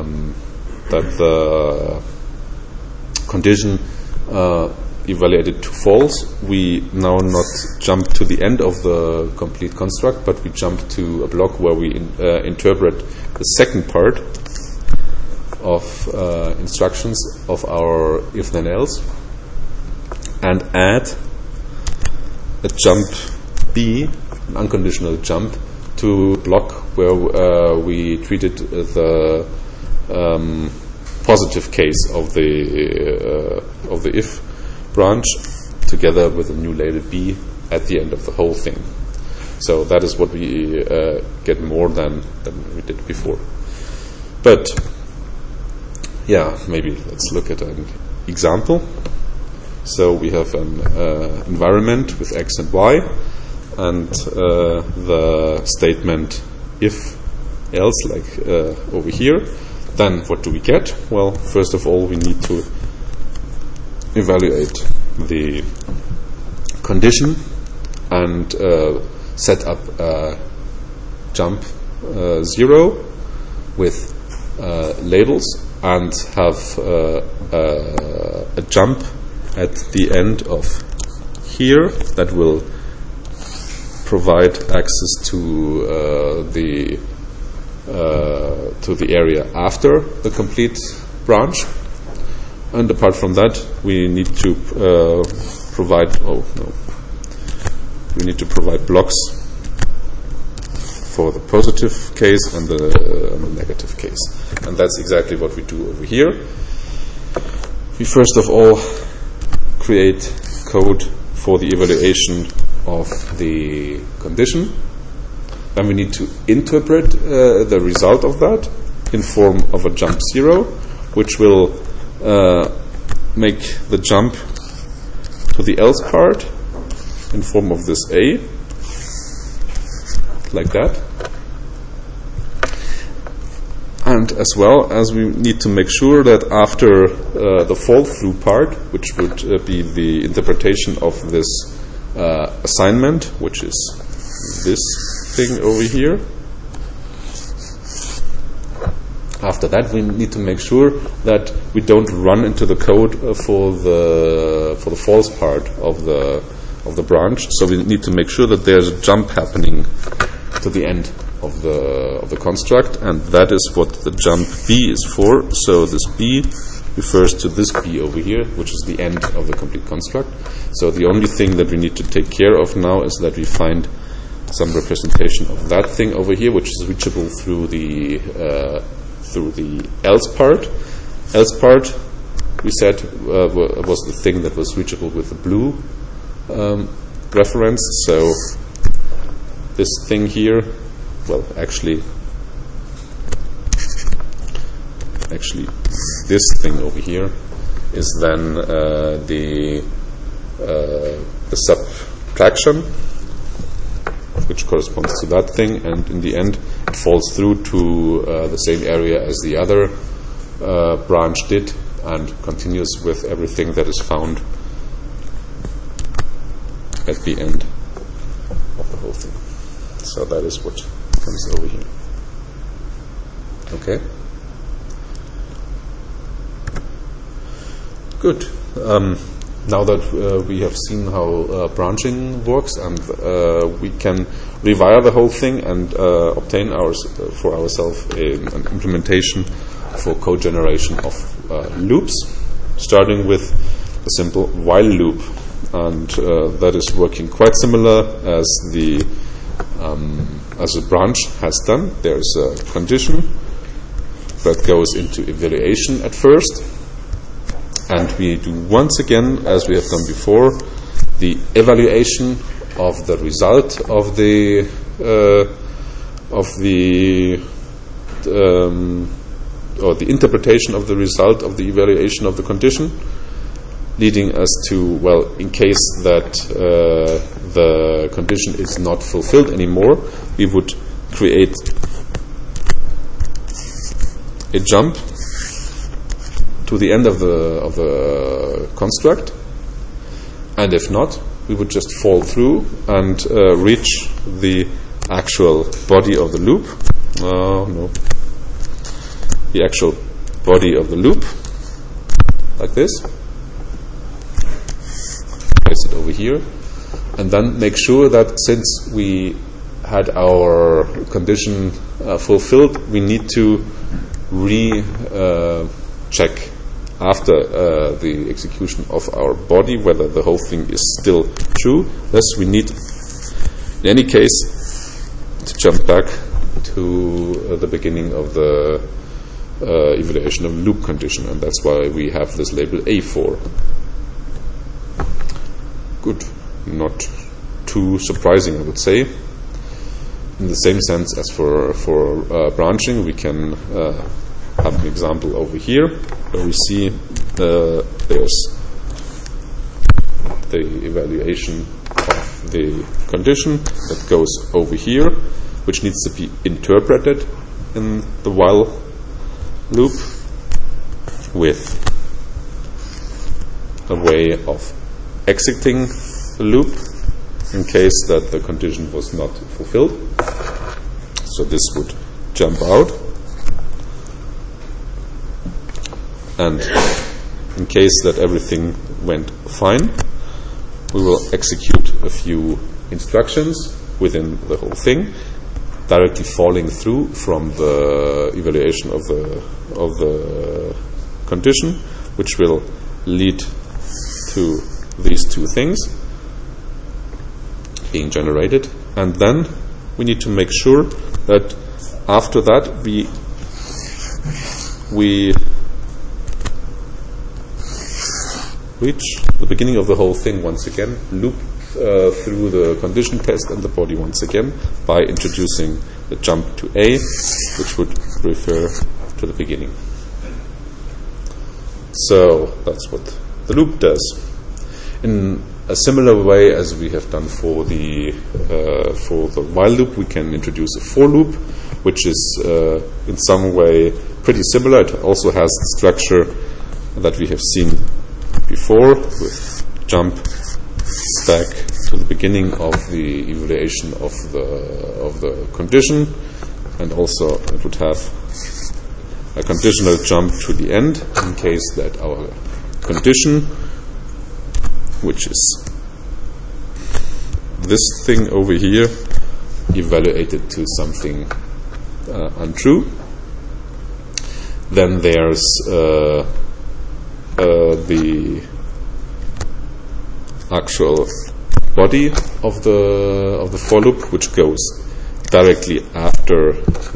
condition evaluated to false, we now not jump to the end of the complete construct, but we jump to a block where we interpret the second part of instructions of our if then else, and add a jump B, an unconditional jump, to block where we treated the positive case of the if branch together with a new label B at the end of the whole thing. So that is what we get more than we did before. But yeah, maybe let's look at an example. So we have an environment with X and Y, and the statement if else, like over here. Then what do we get? Well, first of all, we need to evaluate the condition and set up a jump 0 with labels, and have a jump at the end of here that will provide access to the area after the complete branch. And apart from that, we need to provide blocks for the positive case and the negative case. And that's exactly what we do over here. We first of all create code for the evaluation of the condition. Then we need to interpret the result of that in form of a jump 0, which will make the jump to the else part in form of this A, like that. And as well as we need to make sure that after the fall through part, which would be the interpretation of this assignment, which is this thing over here, after that we need to make sure that we don't run into the code for the false part of the branch. So we need to make sure that there's a jump happening to the end of the construct, and that is what the jump B is for. So this B refers to this B over here, which is the end of the complete construct. So the only thing that we need to take care of now is that we find some representation of that thing over here, which is reachable through the else part. Else part, we said, was the thing that was reachable with the blue reference. So this thing here, well, actually this thing over here is then the subtraction, which corresponds to that thing, and in the end it falls through to the same area as the other branch did, and continues with everything that is found at the end of the whole thing. So that is what comes over here. Okay. Good. Now that we have seen how branching works, and we can rewire the whole thing and obtain for ourselves an implementation for code generation of loops, starting with a simple while loop, and that is working quite similar as a branch has done. There's a condition that goes into evaluation at first. And we do once again, as we have done before, the evaluation of the result of the or the interpretation of the result of the evaluation of the condition, leading us to, well, in case that the condition is not fulfilled anymore, we would create a jump to the end of the construct, and if not, we would just fall through and reach the actual body of the loop. The actual body of the loop, like this. Place it over here, and then make sure that since we had our condition fulfilled, we need to check after the execution of our body whether the whole thing is still true. Thus, we need, in any case, to jump back to the beginning of the evaluation of loop condition, and that's why we have this label A4. Good. Not too surprising, I would say. In the same sense as for branching, we can have an example over here where we see there's the evaluation of the condition that goes over here, which needs to be interpreted in the while loop with a way of exiting the loop in case that the condition was not fulfilled. So this would jump out, and in case that everything went fine, we will execute a few instructions within the whole thing, directly falling through from the evaluation of the condition, which will lead to these two things being generated. And then we need to make sure that after that we reach the beginning of the whole thing once again, loop through the condition test and the body once again by introducing the jump to A, which would refer to the beginning. So that's what the loop does. In a similar way as we have done for the while loop, we can introduce a for loop, which is in some way pretty similar. It also has the structure that we have seen before, with jump back to the beginning of the evaluation of the condition, and also it would have a conditional jump to the end in case that our condition, which is this thing over here, evaluated to something untrue. Then there's the actual body of the for loop, which goes directly after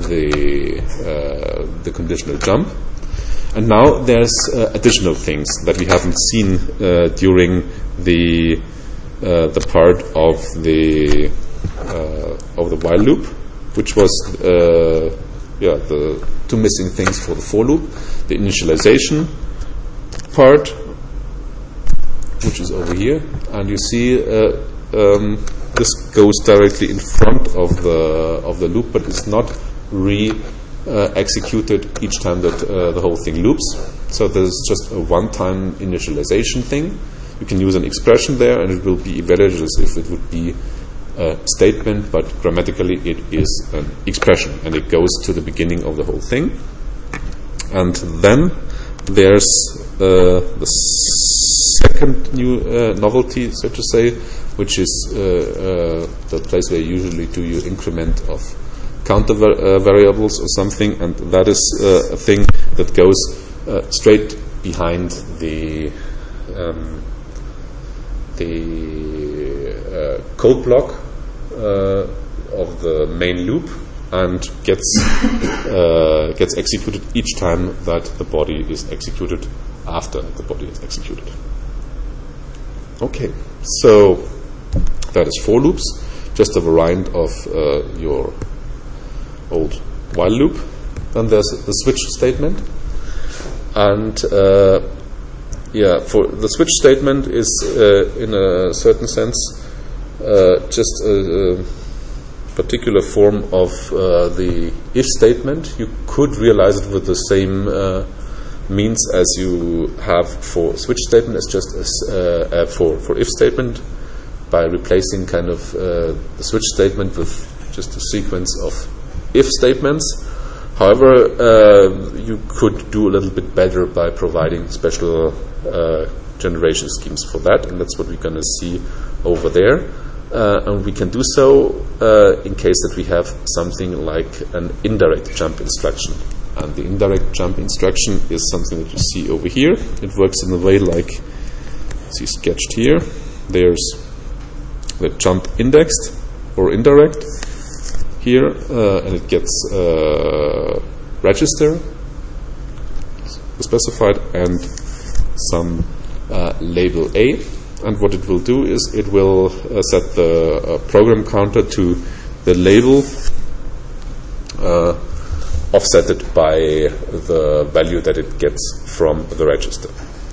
the conditional jump. And now there's additional things that we haven't seen during the part of the while loop, which was the two missing things for the for loop: the initialization part, which is over here, and you see this goes directly in front of the loop, but it's not executed each time that the whole thing loops. So there's just a one-time initialization thing. You can use an expression there, and it will be evaluated as if it would be a statement, but grammatically it is an expression, and it goes to the beginning of the whole thing. And then there's the second new novelty, so to say, which is the place where you usually do your increment of counter variables or something, and that is a thing that goes straight behind the code block of the main loop, and gets executed each time that the body is executed after the body is executed. Okay, so that is for loops, just a variant of your old while loop. Then there's the switch statement, and for the switch statement is in a certain sense just a particular form of the if statement. You could realize it with the same means as you have for switch statement, as just as for if statement, by replacing kind of the switch statement with just a sequence of if statements. However, you could do a little bit better by providing special generation schemes for that, and that's what we're going to see over there. And we can do so in case that we have something like an indirect jump instruction. And the indirect jump instruction is something that you see over here. It works in a way like you see sketched here. There's the jump indexed or indirect here, and it gets register specified and some label A. And what it will do is it will set the program counter to the label offsetted by the value that it gets from the register.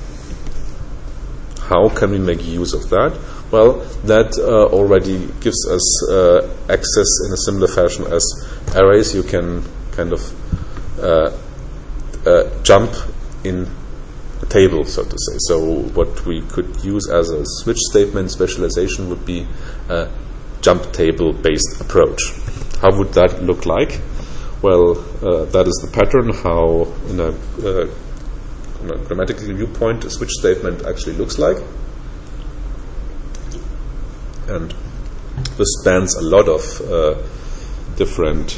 How can we make use of that? Well, that already gives us access in a similar fashion as arrays. You can kind of jump in a table, so to say. So what we could use as a switch statement specialization would be a jump table based approach. How would that look like? Well, that is the pattern how in a grammatical viewpoint a switch statement actually looks like. And this spans a lot of different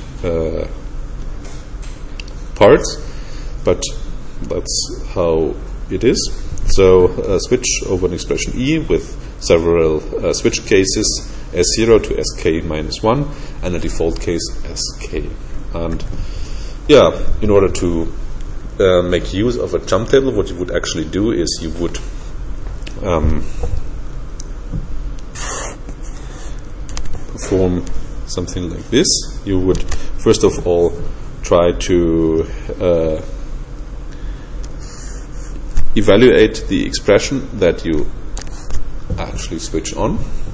parts, but that's how it is. So switch over an expression E with several switch cases, S0 to sk-1, and a default case sk. And in order to make use of a jump table, what you would actually do is you would perform something like this. You would first of all try to evaluate the expression that you actually switch on,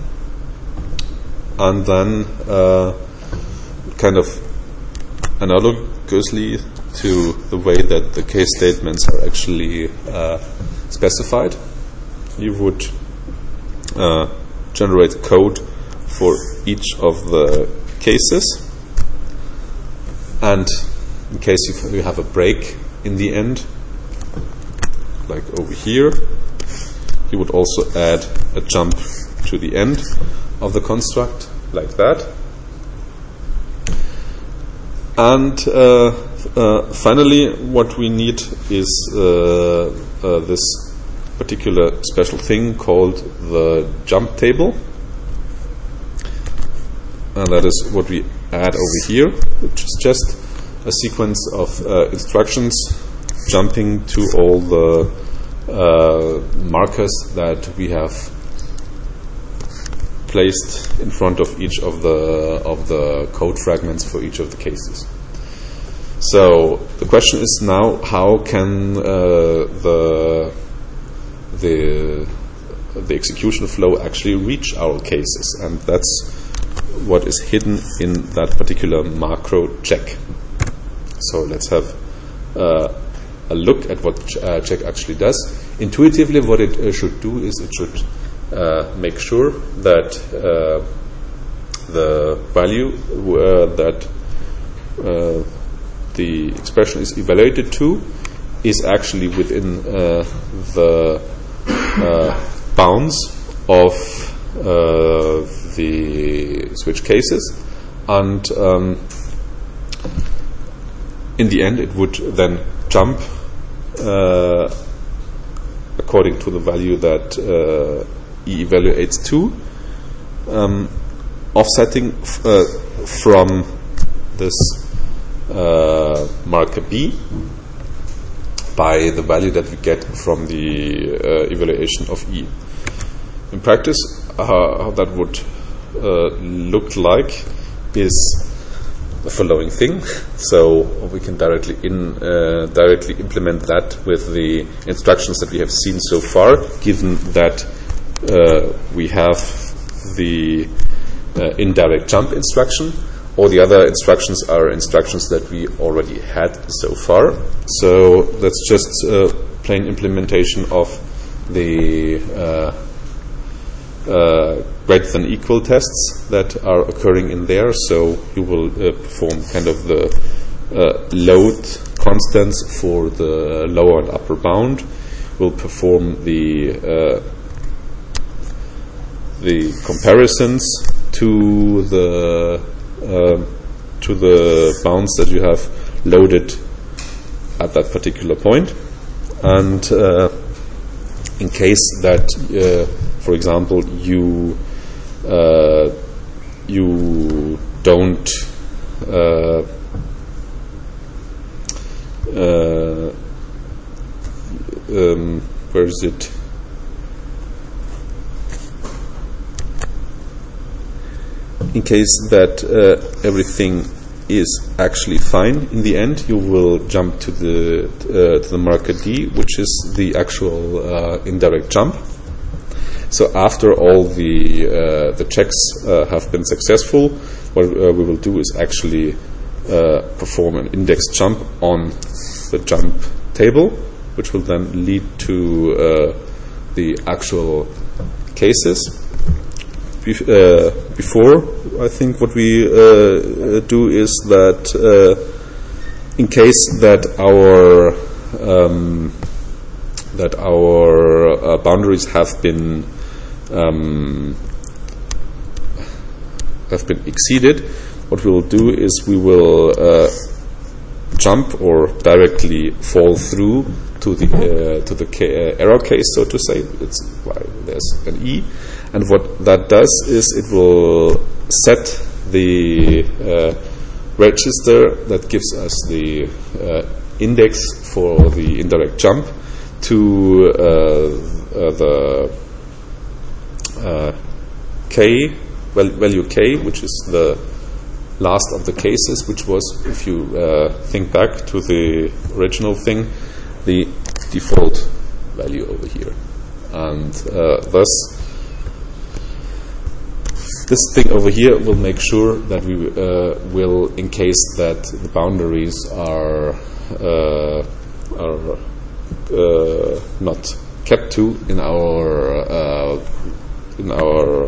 and then kind of analogously to the way that the case statements are actually specified, you would generate code for each of the cases, and in case you have a break in the end, like over here, you would also add a jump to the end of the construct, like that. And finally, what we need is a this particular special thing called the jump table. And that is what we add over here, which is just a sequence of instructions jumping to all the markers that we have placed in front of each of the code fragments for each of the cases. So the question is now, how can the execution flow actually reach our cases? And that's what is hidden in that particular macro check. So let's have a look at what check actually does. Intuitively, what it should do is it should make sure that the value that the expression is evaluated to is actually within the bounds of the switch cases, and in the end it would then jump according to the value that E evaluates to, offsetting from this marker B by the value that we get from the evaluation of E. In practice, how that would look like is the following thing. So we can directly implement that with the instructions that we have seen so far, given that we have the indirect jump instruction. All the other instructions are instructions that we already had so far. So that's just a plain implementation of the greater than equal tests that are occurring in there. So you will perform kind of the load constants for the lower and upper bound. We'll perform the comparisons to the bounds that you have loaded at that particular point, and in case that, for example, you don't where is it? In case that everything is actually fine in the end, you will jump to the marker D, which is the actual indirect jump. So after all the checks have been successful, what we will do is actually perform an index jump on the jump table, which will then lead to the actual cases. Before, I think what we do is that in case that our boundaries have been exceeded, what we will do is we will jump or directly fall through to the error case, so to say. It's why there's an E. And what that does is it will set the register that gives us the index for the indirect jump to the K, value K, which is the last of the cases, which was, if you think back to the original thing, the default value over here. And thus, this thing over here will make sure that we will, in case that the boundaries are not kept to in our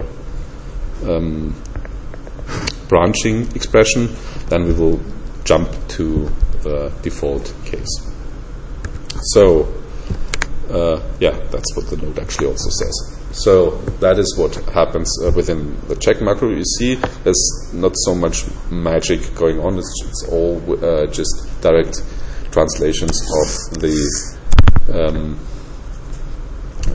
branching expression, then we will jump to the default case. So that's what the node actually also says. So that is what happens within the check macro. You see, there's not so much magic going on. It's all just direct translations of the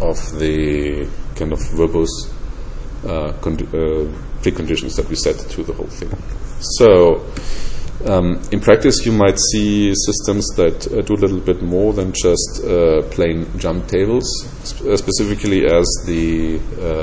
of the kind of verbose preconditions that we set to the whole thing. So in practice, you might see systems that do a little bit more than just plain jump tables, specifically as the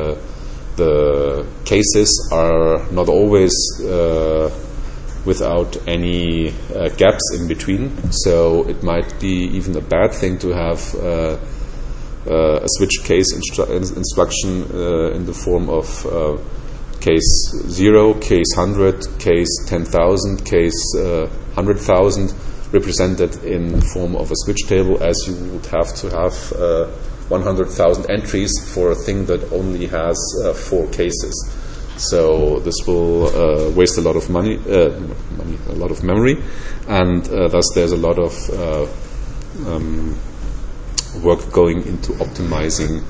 cases are not always without any gaps in between. So it might be even a bad thing to have a switch case instruction in the form of case 0, case 100, case 10,000, case 100,000 represented in form of a switch table, as you would have to have 100,000 entries for a thing that only has 4 cases. So this will waste a lot of money, a lot of memory, and thus there's a lot of work going into optimizing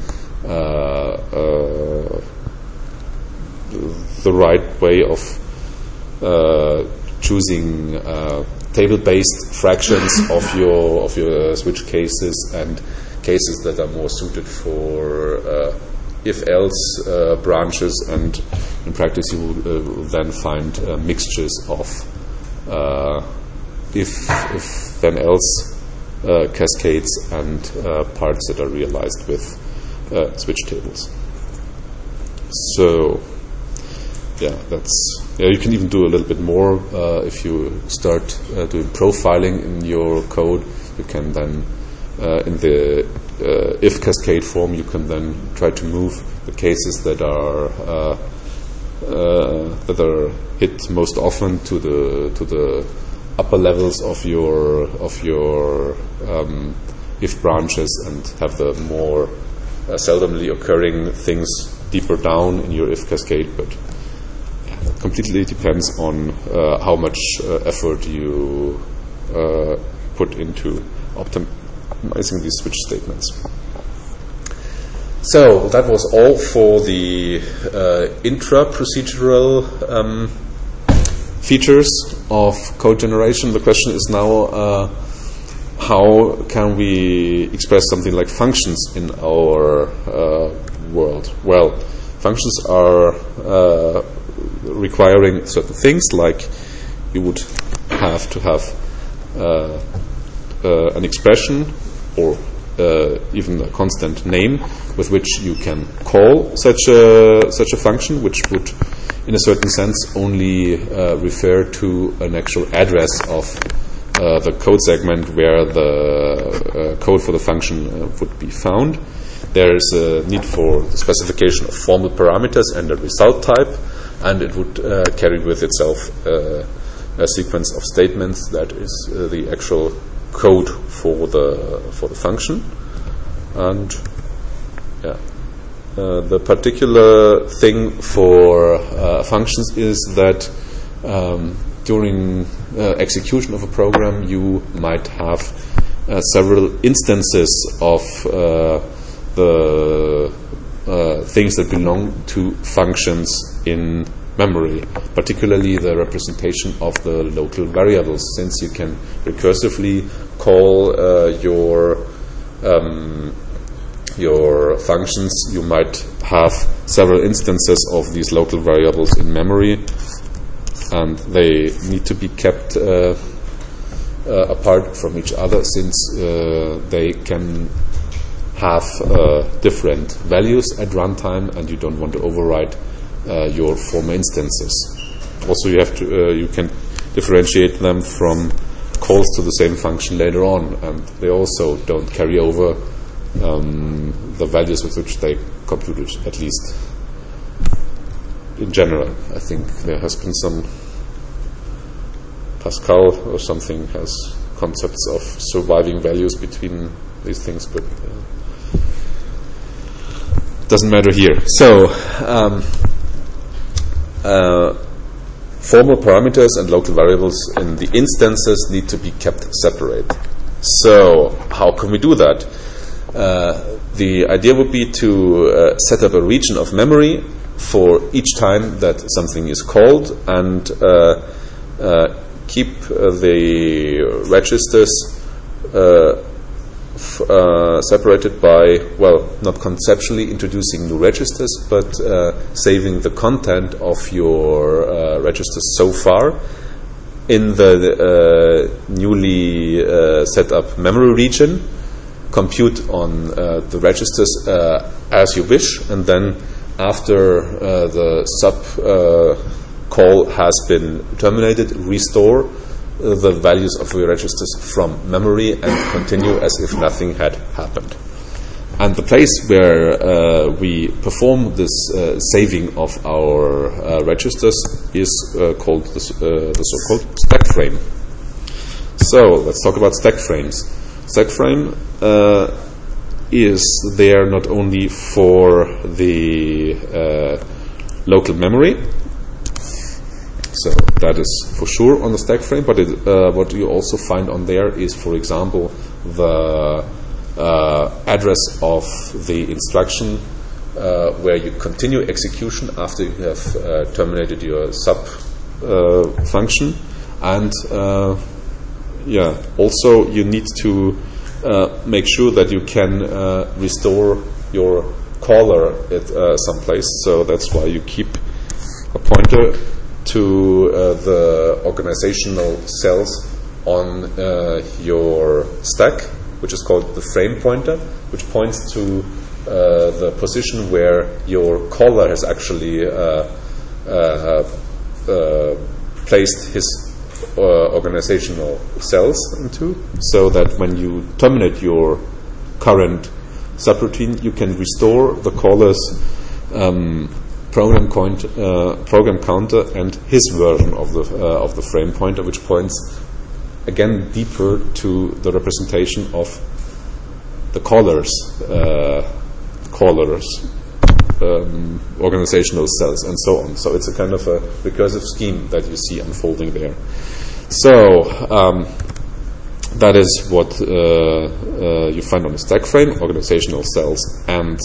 the right way of choosing table-based fractions of your switch cases and cases that are more suited for if-else branches, and in practice you will then find mixtures of if-then-else cascades and parts that are realized with switch tables. So you can even do a little bit more if you start doing profiling in your code. You can then in the if cascade form, you can then try to move the cases that are hit most often to the upper levels of your if branches, and have the more seldomly occurring things deeper down in your if cascade. But it completely depends on how much effort you put into optimizing these switch statements. So that was all for the intra-procedural features of code generation. The question is now, how can we express something like functions in our world? Well, functions are requiring certain things, like you would have to have an expression or even a constant name with which you can call such a function, which would, in a certain sense, only refer to an actual address of the code segment where the code for the function would be found. There is a need for the specification of formal parameters and a result type, and it would carry with itself a sequence of statements that is the actual code for the function. And the particular thing for functions is that during execution of a program, you might have several instances of the things that belong to functions in memory, particularly the representation of the local variables. Since you can recursively call your functions, you might have several instances of these local variables in memory, and they need to be kept apart from each other, since they can have different values at runtime, and you don't want to override your former instances. Also, you can differentiate them from calls to the same function later on, and they also don't carry over the values with which they computed, at least in general. I think there has been some Pascal or something has concepts of surviving values between these things, but doesn't matter here. So formal parameters and local variables in the instances need to be kept separate. So how can we do that? The idea would be to set up a region of memory for each time that something is called, and keep the registers separated by, well, not conceptually introducing new registers, but saving the content of your registers so far in the newly set up memory region, compute on the registers as you wish, and then after the sub call has been terminated, restore the values of your registers from memory and continue as if nothing had happened. And the place where we perform this saving of our registers is called the so-called stack frame. So let's talk about stack frames. Stack frame is there not only for the local memory, so that is for sure on the stack frame, but what you also find on there is, for example, the address of the instruction where you continue execution after you have terminated your sub function, and also you need to make sure that you can restore your caller at some place. So that's why you keep a pointer to the organizational cells on your stack, which is called the frame pointer, which points to the position where your caller has actually placed his organizational cells into, so that when you terminate your current subroutine, you can restore the caller's program counter and his version of the frame pointer, which points again deeper to the representation of the caller's organizational cells and so on. So it's a kind of a recursive scheme that you see unfolding there. So that is what you find on the stack frame: organizational cells and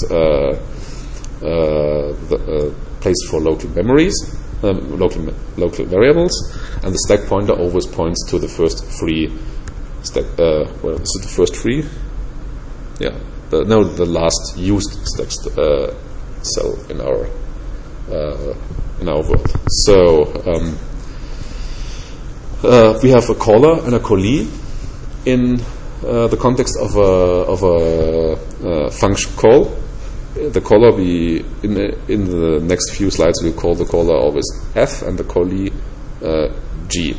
the place for local memories, local variables, and the stack pointer always points to the first free stack. Well, is it the first free? Yeah. The last used stack cell in our world. So we have a caller and a callee in the context of a function call. The caller in the next few slides we'll call the caller always F and the callee G.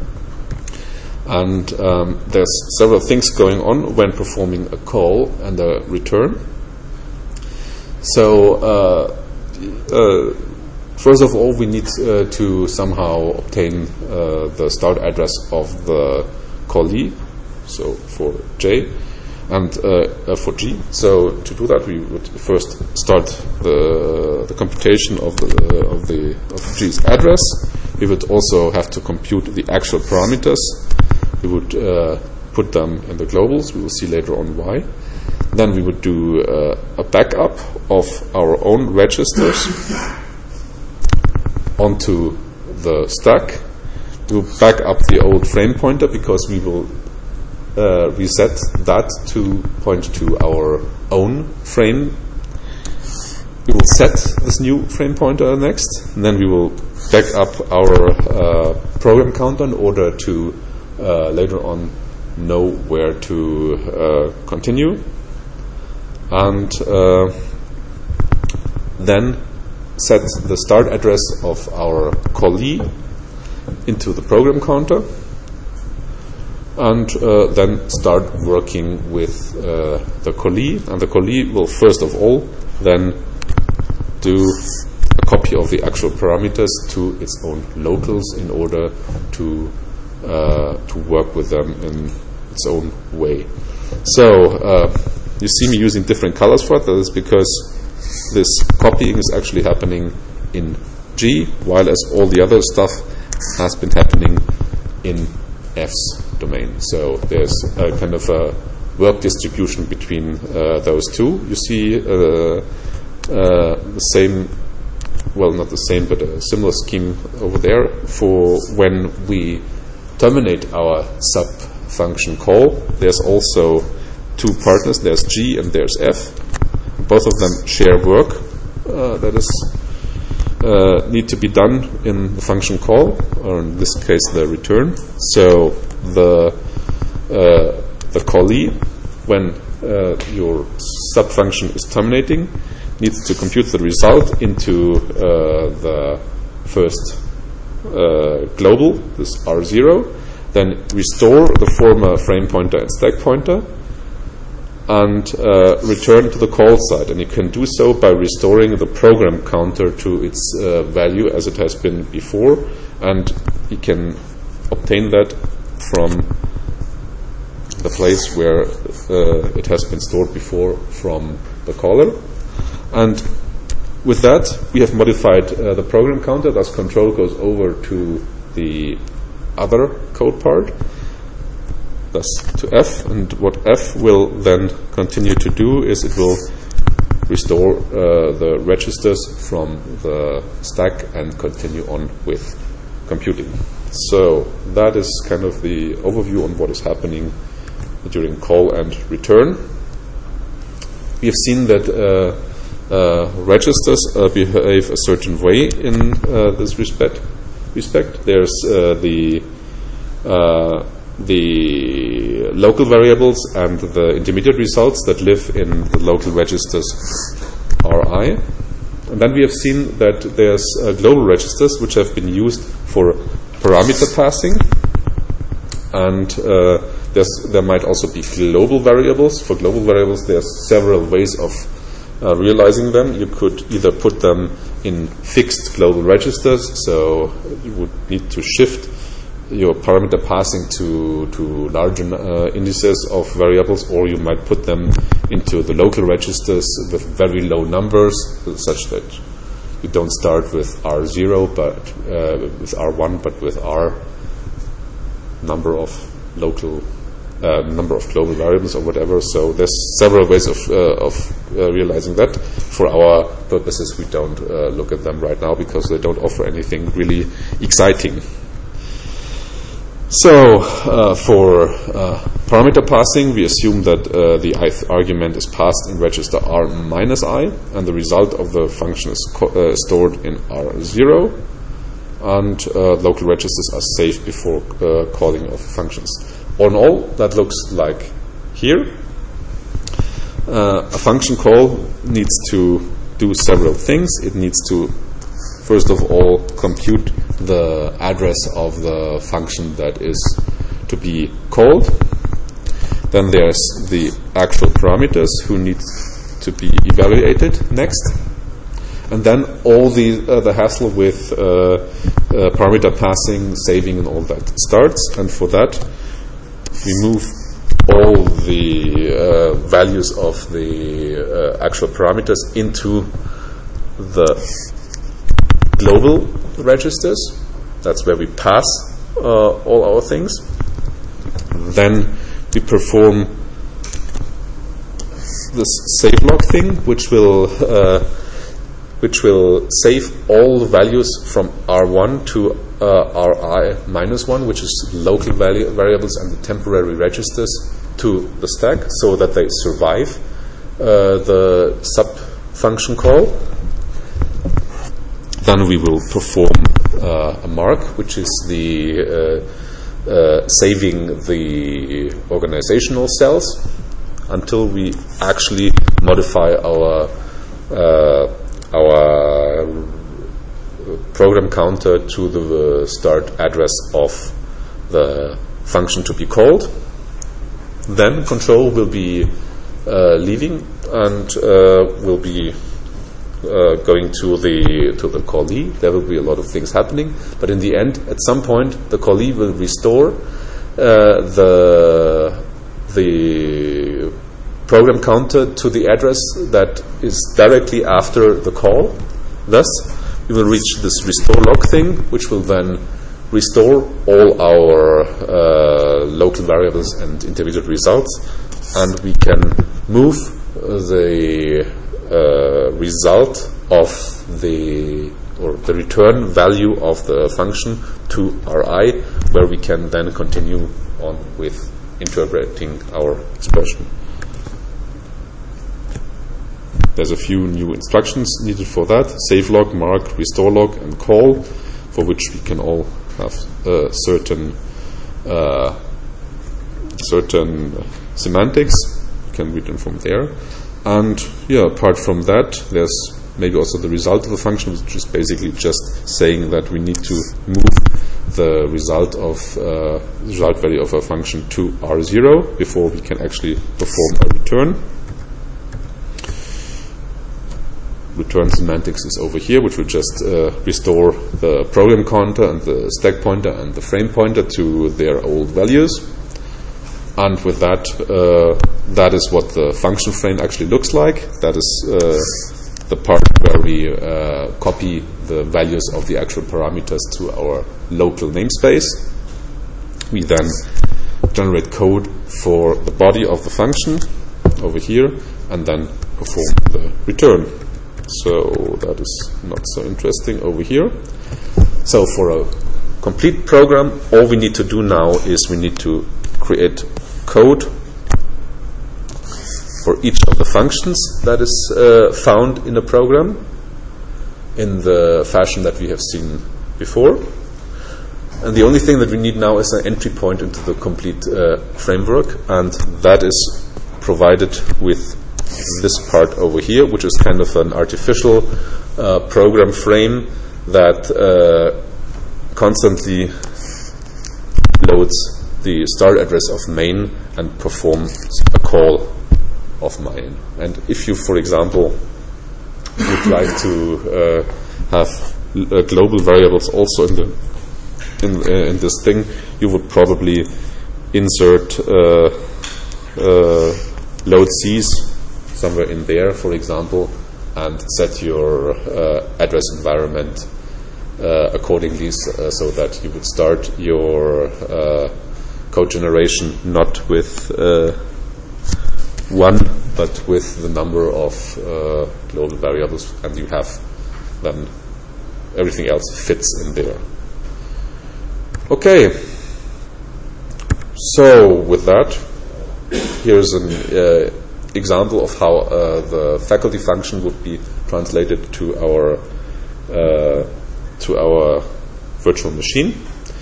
And there's several things going on when performing a call and a return. So first of all, we need to somehow obtain the start address of the callee, so for J, and for G. So to do that, we would first start the computation of G's address. We would also have to compute the actual parameters. We would put them in the globals. We will see later on why. Then we would do a backup of our own registers onto the stack. We will back up the old frame pointer because we will reset that to point to our own frame. We will set this new frame pointer next, and then we will back up our program counter in order to later on know where to continue, and then set the start address of our callee into the program counter, and then start working with the callee. And the callee will first of all then do a copy of the actual parameters to its own locals in order to work with them in its own way. So you see me using different colors for it. That is because this copying is actually happening in G, while as all the other stuff has been happening in F's domain. So there's a kind of a work distribution between those two. You see the same, well, not the same, but a similar scheme over there for when we terminate our sub function call. There's also two partners. There's G and there's F. Both of them share work that is need to be done in the function call, or in this case the return. So the callee, when your subfunction is terminating, needs to compute the result into the first global, this R0, then restore the former frame pointer and stack pointer, and return to the call side. And you can do so by restoring the program counter to its value as it has been before, and you can obtain that from the place where it has been stored before from the caller. And with that, we have modified the program counter, thus control goes over to the other code part, thus to F. And what F will then continue to do is it will restore the registers from the stack and continue on with computing. So that is kind of the overview on what is happening during call and return. We have seen that registers behave a certain way in this respect. There's the local variables and the intermediate results that live in the local registers Ri. And then we have seen that there's global registers which have been used for parameter passing, and there might also be global variables. For global variables, there's several ways of realizing them. You could either put them in fixed global registers, so you would need to shift your parameter passing to larger indices of variables, or you might put them into the local registers with very low numbers, such that you don't start with R0 but with R1, but with R number of global variables or whatever. So there's several ways of realizing that. For our purposes, we don't look at them right now because they don't offer anything really exciting. So for parameter passing, we assume that the ith argument is passed in register R minus I, and the result of the function is stored in R0, and local registers are safe before calling of functions. All in all, that looks like here. A function call needs to do several things. It needs to, first of all, compute the address of the function that is to be called. Then there's the actual parameters who need to be evaluated next. And then all the hassle with parameter passing, saving, and all that starts. And for that, we move all the values of the actual parameters into the global registers. That's where we pass all our things. Then we perform this save log thing, which will save all the values from R1 to Ri minus 1, which is local variables and the temporary registers, to the stack, so that they survive the sub-function call. Then we will perform a mark, which is the saving the organizational cells until we actually modify our program counter to the start address of the function to be called. Then control will be leaving and will be going to the callee. There will be a lot of things happening, but in the end, at some point, the callee will restore the program counter to the address that is directly after the call. Thus, we will reach this restore log thing, which will then restore all our local variables and intermediate results, and we can move the result of the return value of the function to Ri, where we can then continue on with interpreting our expression. There's a few new instructions needed for that: save log, mark, restore log, and call, for which we can all have certain semantics. You can read them from there. And apart from that, there's maybe also the result of the function, which is basically just saying that we need to move the result value of a function to R0 before we can actually perform a return. Return semantics is over here, which will just restore the program counter and the stack pointer and the frame pointer to their old values. And with that, that is what the function frame actually looks like. That is the part where we copy the values of the actual parameters to our local namespace. We then generate code for the body of the function over here, and then perform the return. So that is not so interesting over here. So for a complete program, all we need to do now is we need to create code for each of the functions that is found in a program in the fashion that we have seen before. And the only thing that we need now is an entry point into the complete framework, and that is provided with this part over here, which is kind of an artificial program frame that constantly loads the start address of main and performs a call of main. And if you, for example, would like to have global variables also in this thing, you would probably insert load Cs somewhere in there, for example, and set your address environment accordingly, so that you would start your code generation not with 1, but with the number of global variables, and you have then everything else fits in there. Okay, so with that, here's an example of how the faculty function would be translated to our virtual machine.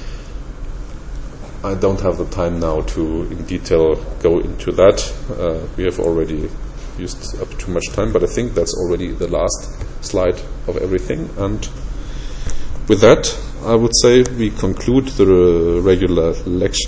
I don't have the time now to in detail go into that. We have already used up too much time, but I think that's already the last slide of everything. And with that, I would say we conclude the regular lecture.